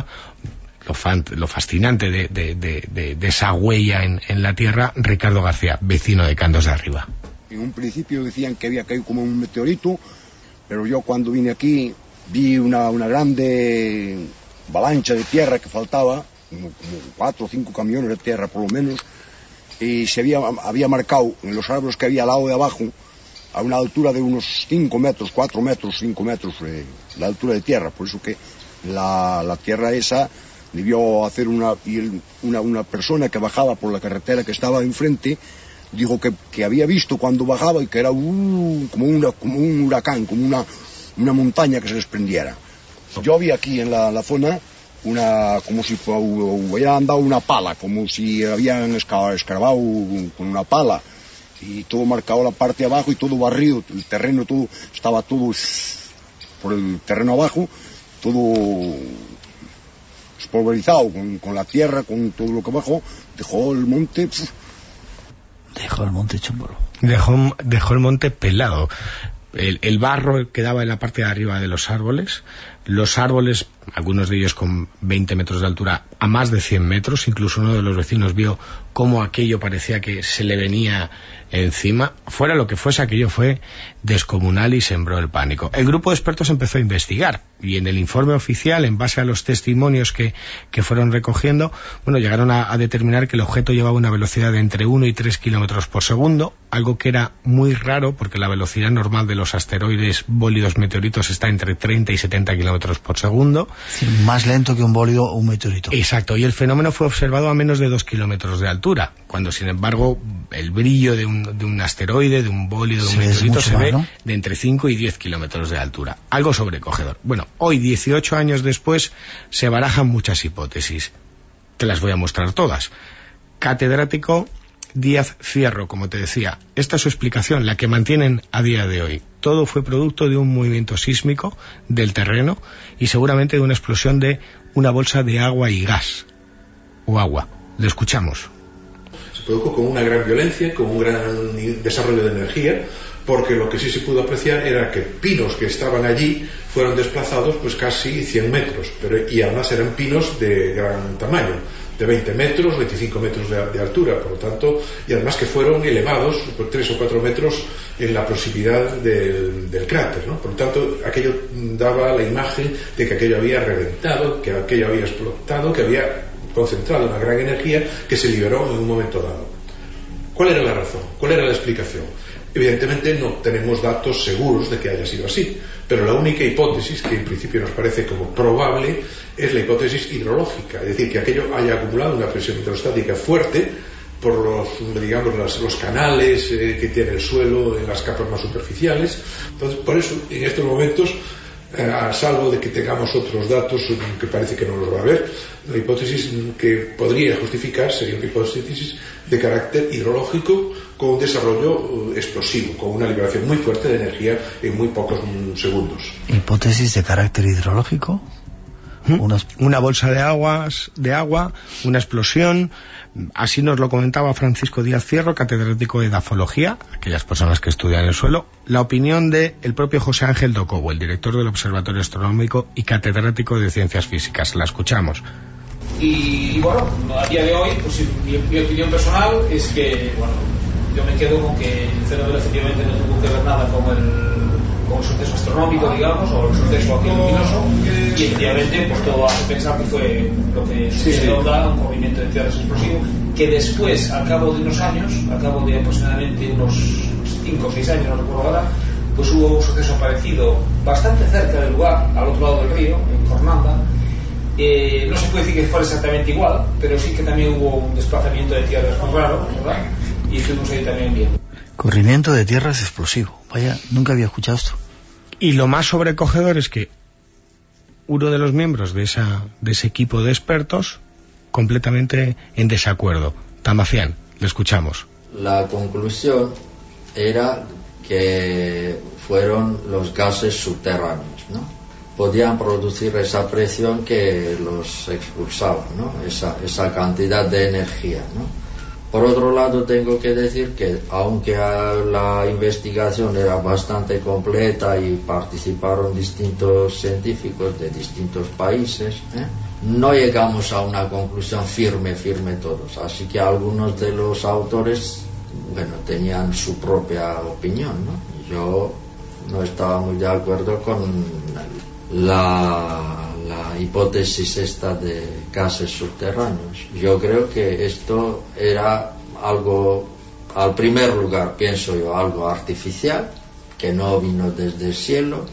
lo fascinante de esa huella en la tierra, Ricardo García, vecino de Candos de Arriba. En un principio decían que había caído como un meteorito, pero yo cuando vine aquí vi una grande avalancha de tierra que faltaba, como 4 o 5 camiones de tierra por lo menos, y se había marcado en los árboles que había al lado de abajo, a una altura de unos 5 metros, 4 metros, 5 metros, la altura de tierra. Por eso que la tierra esa debió hacer una persona que bajaba por la carretera que estaba enfrente, dijo que había visto cuando bajaba y que era como un huracán, como una montaña que se desprendiera. Yo vi aquí en la zona como si hubieran dado una pala, como si habían escarbado con una pala, y todo marcado la parte de abajo y todo barrido, el terreno todo estaba todo por el terreno abajo, todo espolvorizado con la tierra, con todo lo que bajó, dejó el monte. Dejó el monte chumbolo. Dejó el monte pelado. El barro quedaba en la parte de arriba de los árboles, algunos de ellos con 20 metros de altura, a más de 100 metros, incluso uno de los vecinos vio cómo aquello parecía que se le venía encima. Fuera lo que fuese, aquello fue descomunal y sembró el pánico. El grupo de expertos empezó a investigar, y en el informe oficial, en base a los testimonios que fueron recogiendo, llegaron a determinar que el objeto llevaba una velocidad de entre 1 y 3 kilómetros por segundo, algo que era muy raro porque la velocidad normal de los asteroides, bólidos, meteoritos está entre 30 y 70 kilómetros por segundo. Sí, más lento que un bólido o un meteorito. Exacto, y el fenómeno fue observado a menos de 2 kilómetros de altura, cuando sin embargo el brillo de un asteroide, de un bólido, de un meteorito se ve, ¿no?, de entre 5 y 10 kilómetros de altura. Algo sobrecogedor. Bueno, hoy, 18 años después, se barajan muchas hipótesis. Te las voy a mostrar todas. Catedrático Díaz Fierro, como te decía, esta es su explicación, la que mantienen a día de hoy. Todo fue producto de un movimiento sísmico del terreno y seguramente de una explosión de una bolsa de agua y gas. O agua. Lo escuchamos. Se produjo con una gran violencia, con un gran desarrollo de energía, porque lo que sí se pudo apreciar era que pinos que estaban allí fueron desplazados pues casi 100 metros, y además eran pinos de gran tamaño, de 20 metros, 25 metros de altura, por lo tanto, y además que fueron elevados por 3 o 4 metros en la proximidad del cráter, ¿no? Por lo tanto, aquello daba la imagen de que aquello había reventado, que aquello había explotado, que había concentrado una gran energía que se liberó en un momento dado. ¿Cuál era la razón? ¿Cuál era la explicación? Evidentemente no tenemos datos seguros de que haya sido así, pero la única hipótesis que en principio nos parece como probable es la hipótesis hidrológica, es decir, que aquello haya acumulado una presión hidrostática fuerte por los canales que tiene el suelo en las capas más superficiales. Entonces, por eso, en estos momentos, a salvo de que tengamos otros datos que parece que no los va a haber, la hipótesis que podría justificar sería una hipótesis de carácter hidrológico con un desarrollo explosivo, con una liberación muy fuerte de energía en muy pocos segundos. ¿Hipótesis de carácter hidrológico? Una bolsa de agua, una explosión. Así nos lo comentaba Francisco Díaz Fierro, catedrático de edafología, aquellas personas que estudian el suelo. La opinión del propio José Ángel Docobo, el director del Observatorio Astronómico y catedrático de Ciencias Físicas. La escuchamos. Y bueno, a día de hoy, pues mi opinión personal es que, bueno, yo me quedo con que el fenómeno efectivamente no tuvo que ver nada con el suceso astronómico, digamos, o el suceso aquí luminoso, y efectivamente pues todo hace pensar que fue lo que se da un movimiento de tierras explosivo, que después, al cabo de unos años, al cabo de aproximadamente unos 5 o 6 años, no recuerdo ahora, pues hubo un suceso parecido bastante cerca del lugar, al otro lado del río, en Fornanda. No se puede decir que fuera exactamente igual, pero sí que también hubo un desplazamiento de tierras muy raro, ¿verdad? Y estuvimos ahí también viendo. Corrimiento de tierras explosivo. Vaya, nunca había escuchado esto. Y lo más sobrecogedor es que uno de los miembros de ese equipo de expertos completamente en desacuerdo. Tamacián, le escuchamos. La conclusión era que fueron los gases subterráneos, ¿no? Podían producir esa presión que los expulsaba, ¿no? Esa cantidad de energía, ¿no? Por otro lado, tengo que decir que aunque la investigación era bastante completa y participaron distintos científicos de distintos países, no llegamos a una conclusión firme todos. Así que algunos de los autores, bueno, tenían su propia opinión, ¿no? Yo no estaba muy de acuerdo con la hipótesis esta de gases subterráneos. Yo creo que esto era algo, al primer lugar pienso yo, algo artificial, que no vino desde el cielo,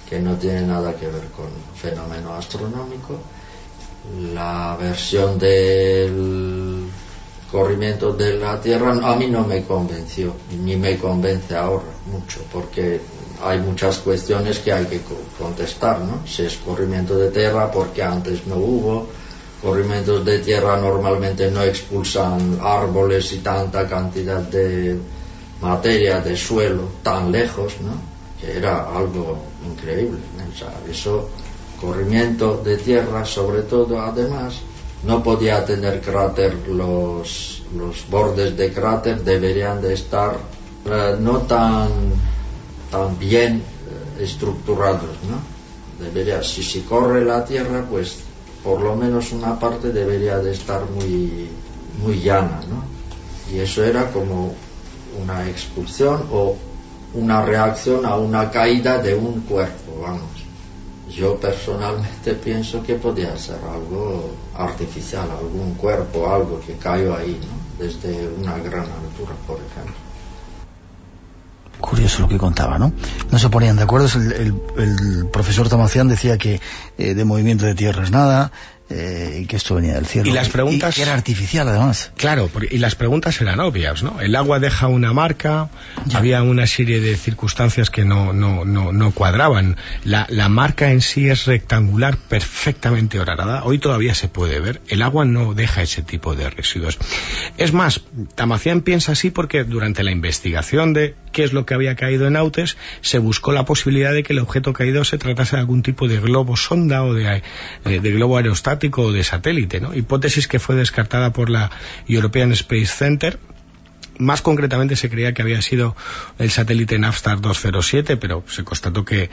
que no tiene nada que ver con fenómeno astronómico. La versión del corrimiento de la Tierra a mí no me convenció, ni me convence ahora mucho, porque hay muchas cuestiones que hay que contestar, ¿no? Si es corrimiento de tierra, porque antes no hubo. Corrimientos de tierra normalmente no expulsan árboles y tanta cantidad de materia de suelo tan lejos, ¿no? Que era algo increíble, ¿no? O sea, eso, corrimiento de tierra sobre todo, además no podía tener cráter, los bordes de cráter deberían de estar no tan bien estructurados, ¿no? Debería, si corre la tierra, pues por lo menos una parte debería de estar muy llana, ¿no? Y eso era como una expulsión o una reacción a una caída de un cuerpo, vamos. Yo personalmente pienso que podía ser algo artificial, algún cuerpo, algo que cayó ahí, ¿no? Desde una gran altura, por ejemplo. Curioso lo que contaba, ¿no? No se ponían de acuerdo. El profesor Tamacián decía que de movimiento de tierras nada, y que esto venía del cielo. Y las preguntas... Y que era artificial, además. Claro, y las preguntas eran obvias, ¿no? El agua deja una marca, había una serie de circunstancias que no cuadraban. La marca en sí es rectangular, perfectamente horadada. Hoy todavía se puede ver. El agua no deja ese tipo de residuos. Es más, Tamacián piensa así porque durante la investigación de qué es lo que había caído en Autes, se buscó la posibilidad de que el objeto caído se tratase de algún tipo de globo sonda o de globo aerostático o de satélite, ¿no? Hipótesis que fue descartada por la European Space Center. Más concretamente se creía que había sido el satélite Navstar 207, pero se constató que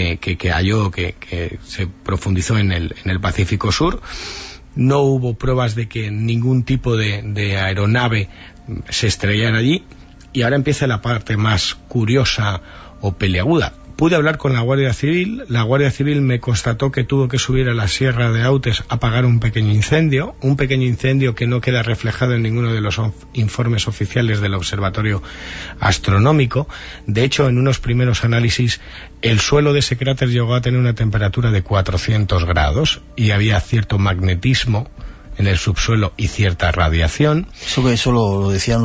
se profundizó en el Pacífico Sur. No hubo pruebas de que ningún tipo de aeronave se estrellara allí. Y ahora empieza la parte más curiosa o peleaguda. Pude hablar con la Guardia Civil. La Guardia Civil me constató que tuvo que subir a la Sierra de Autes a apagar un pequeño incendio que no queda reflejado en ninguno de los informes oficiales del Observatorio Astronómico. De hecho, en unos primeros análisis, el suelo de ese cráter llegó a tener una temperatura de 400 grados y había cierto magnetismo en el subsuelo y cierta radiación. Eso lo decían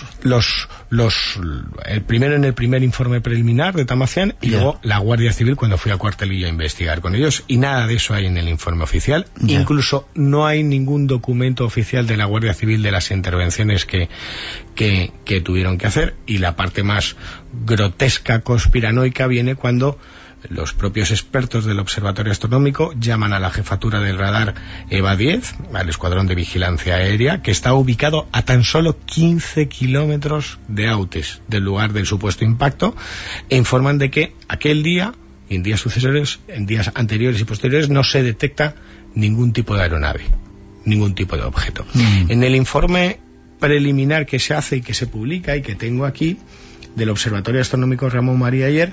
primero en el primer informe preliminar de Tamacián y luego la Guardia Civil cuando fui a Cuartelillo a investigar con ellos, y nada de eso hay en el informe oficial. Incluso no hay ningún documento oficial de la Guardia Civil de las intervenciones que tuvieron que hacer, y la parte más grotesca, conspiranoica, viene cuando los propios expertos del Observatorio Astronómico llaman a la jefatura del radar EVA 10, al Escuadrón de Vigilancia Aérea, que está ubicado a tan solo 15 kilómetros de Autes, del lugar del supuesto impacto, e informan de que aquel día, y en días sucesores, en días anteriores y posteriores, no se detecta ningún tipo de aeronave, ningún tipo de objeto. En el informe preliminar que se hace y que se publica y que tengo aquí, del Observatorio Astronómico Ramón María Ayer,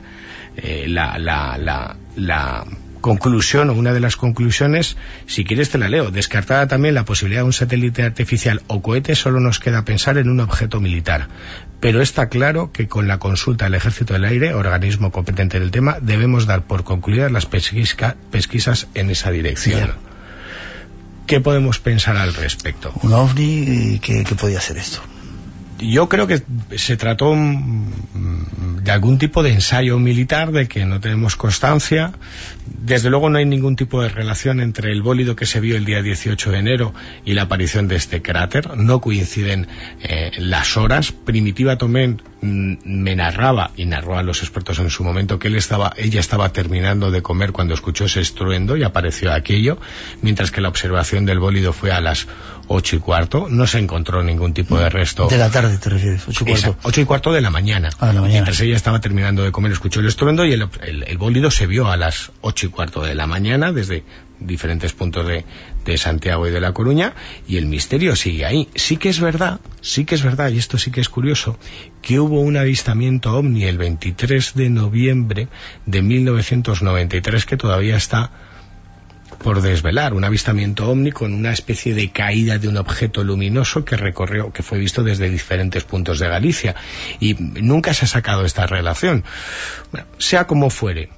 la conclusión, o una de las conclusiones, si quieres te la leo: descartada también la posibilidad de un satélite artificial o cohete, solo nos queda pensar en un objeto militar. Pero está claro que con la consulta al Ejército del Aire, organismo competente del tema, debemos dar por concluidas las pesquisas en esa dirección. ¿Qué podemos pensar al respecto? ¿Un ovni? ¿Qué podía ser esto? Yo creo que se trató de algún tipo de ensayo militar, de que no tenemos constancia. Desde luego no hay ningún tipo de relación entre el bólido que se vio el día 18 de enero y la aparición de este cráter. No coinciden las horas. Primitiva Tomé me narraba, y narró a los expertos en su momento, que ella estaba terminando de comer cuando escuchó ese estruendo y apareció aquello, mientras que la observación del bólido fue a las 8:15. No se encontró ningún tipo de resto. De la tarde te refieres, 8:15. 8:15 de la mañana. Mientras ella estaba terminando de comer, escuchó el estruendo, y el bólido se vio a las 8:15 de la mañana desde diferentes puntos de Santiago y de La Coruña, y el misterio sigue ahí. Sí que es verdad, y esto sí que es curioso, que hubo un avistamiento ovni el 23 de noviembre de 1993 que todavía está por desvelar, un avistamiento ovni con una especie de caída de un objeto luminoso que fue visto desde diferentes puntos de Galicia, y nunca se ha sacado esta relación. Bueno, sea como fuere,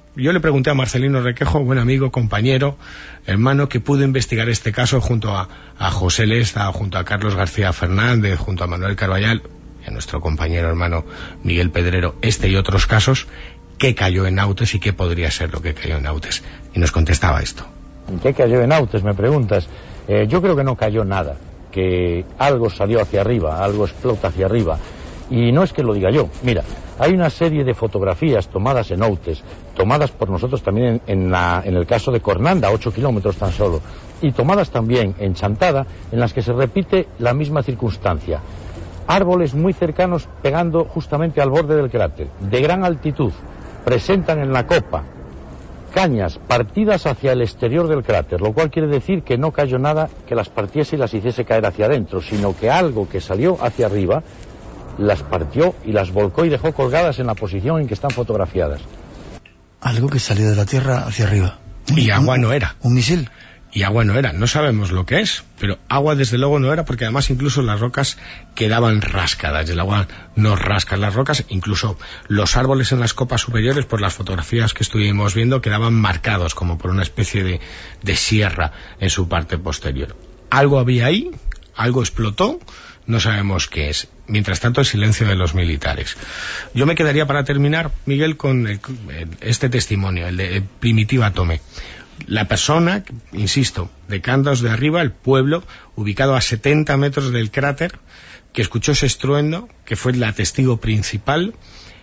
Yo le pregunté a Marcelino Requejo, buen amigo, compañero, hermano, que pudo investigar este caso junto a José Lesta, junto a Carlos García Fernández, junto a Manuel Carballal, y a nuestro compañero hermano Miguel Pedrero, este y otros casos, qué cayó en Nautes y qué podría ser lo que cayó en Nautes. Y nos contestaba esto. ¿Qué cayó en Nautes, me preguntas? Yo creo que no cayó nada, que algo salió hacia arriba, algo explota hacia arriba. Y no es que lo diga yo. Mira, hay una serie de fotografías tomadas en Nautes, tomadas por nosotros también en el caso de Cornanda, 8 kilómetros tan solo, y tomadas también en Chantada, en las que se repite la misma circunstancia. Árboles muy cercanos pegando justamente al borde del cráter, de gran altitud, presentan en la copa cañas partidas hacia el exterior del cráter, lo cual quiere decir que no cayó nada que las partiese y las hiciese caer hacia adentro, sino que algo que salió hacia arriba las partió y las volcó y dejó colgadas en la posición en que están fotografiadas. Algo que salió de la Tierra hacia arriba. Y agua no era. ¿Un misil? Y agua no era. No sabemos lo que es, pero agua desde luego no era, porque además incluso las rocas quedaban rascadas. El agua no rasca las rocas, incluso los árboles en las copas superiores, por las fotografías que estuvimos viendo, quedaban marcados como por una especie de sierra en su parte posterior. Algo había ahí, algo explotó, no sabemos qué es. Mientras tanto, el silencio de los militares. Yo me quedaría para terminar, Miguel, con este testimonio, el de Primitiva Tome. La persona, insisto, de Candaos de Arriba, el pueblo, ubicado a 70 metros del cráter, que escuchó ese estruendo, que fue la testigo principal,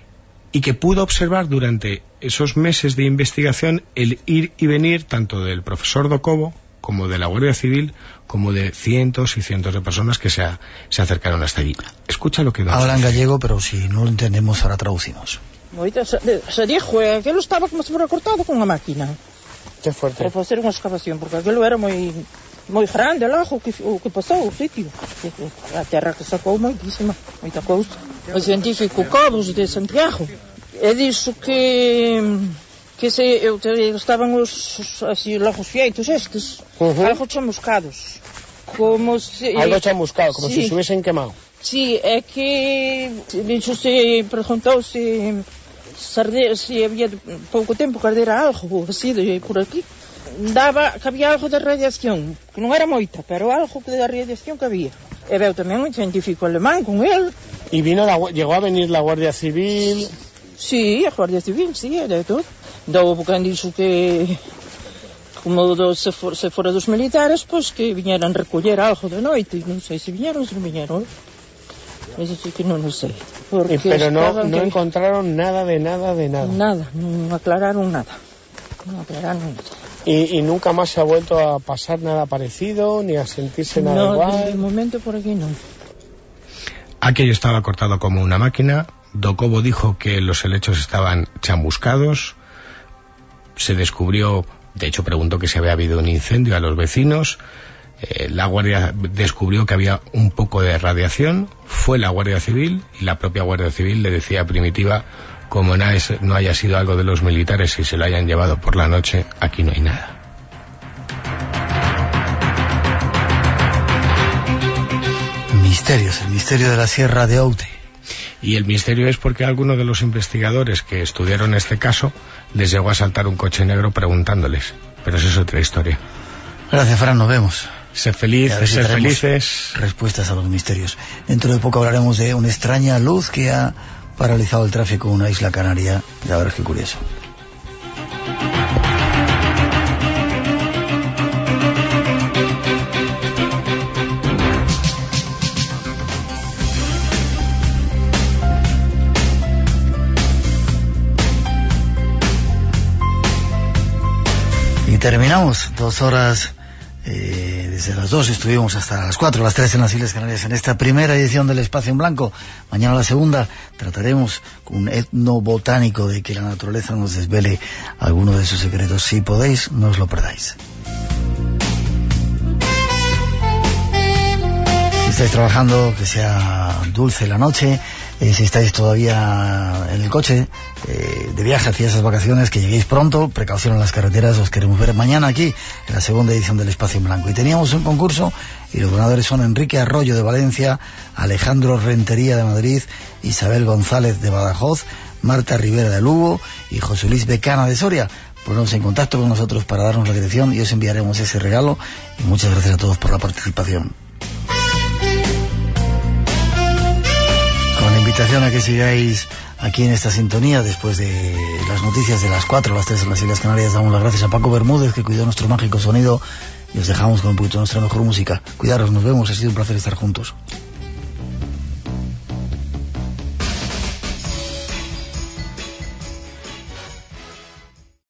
y que pudo observar durante esos meses de investigación el ir y venir tanto del profesor Docobo como de la Guardia Civil, como de cientos y cientos de personas que se acercaron hasta allí. Escucha lo que da. Habla en gallego, pero si no lo entendemos, ahora traducimos. Se dijo que aquello estaba como si fuera cortado con una máquina. Qué fuerte. Para facer unha excavación, porque aquilo era moi grande lá, o que pasou, o sitio. A terra que sacou moita cousa. O científico Cobos de Santiago, e dixo que estaban os lagos fieitos estes, algo chamuscados. Algo chamuscado, como si se hubiesen quemado. Sí, é que preguntou se había pouco tempo que ardera algo así por aquí, daba que había algo de radiación, que non era moita, pero algo de radiación que había. E veu tamén un científico alemán con él. Y llegó a venir la Guardia Civil. Sí, a Guardia Civil, sí, era todo. Dou porque han dixo que como se fora dos militares, pois que viñeran recoller algo de noite, non sei se viñeron ou se non viñeron. Eso sí que no lo sé. Pero no encontraron nada de nada. Nada, no aclararon nada. ¿Y nunca más se ha vuelto a pasar nada parecido, ni a sentirse nada igual? No, de momento por aquí no. Aquello estaba cortado como una máquina. Docobo dijo que los helechos estaban chamuscados. Se descubrió, de hecho preguntó que si había habido un incendio a los vecinos. La Guardia descubrió que había un poco de radiación, fue la Guardia Civil y la propia Guardia Civil le decía a Primitiva, como no haya sido algo de los militares y se lo hayan llevado por la noche, aquí no hay nada. Misterios, el misterio de la Sierra de Oute. Y el misterio es porque alguno de los investigadores que estudiaron este caso les llegó a saltar un coche negro preguntándoles, pero eso es otra historia. Gracias, Fran, nos vemos. Ser felices. Respuestas a los misterios. Dentro de poco hablaremos de una extraña luz que ha paralizado el tráfico en una isla canaria. Ya verás qué curioso. Y terminamos 2 horas. Desde las 2 estuvimos hasta las 4, las 3 en las Islas Canarias en esta primera edición del Espacio en Blanco. Mañana la segunda trataremos con un etnobotánico de que la naturaleza nos desvele alguno de sus secretos. Si podéis, no os lo perdáis. Si estáis trabajando, que sea dulce la noche. Si estáis todavía en el coche de viaje hacia esas vacaciones, que lleguéis pronto, precaución en las carreteras. Os queremos ver mañana aquí en la segunda edición del Espacio en Blanco. Y teníamos un concurso y los ganadores son Enrique Arroyo de Valencia, Alejandro Rentería de Madrid, Isabel González de Badajoz, Marta Rivera de Lugo y José Luis Becana de Soria. Poneros en contacto con nosotros para darnos la dirección y os enviaremos ese regalo. Y muchas gracias a todos por la participación. Con la invitación a que sigáis aquí en esta sintonía, después de las noticias de las 4 a las 3 en las Islas Canarias, damos las gracias a Paco Bermúdez, que cuidó nuestro mágico sonido, y os dejamos con un poquito de nuestra mejor música. Cuidaros, nos vemos, ha sido un placer estar juntos.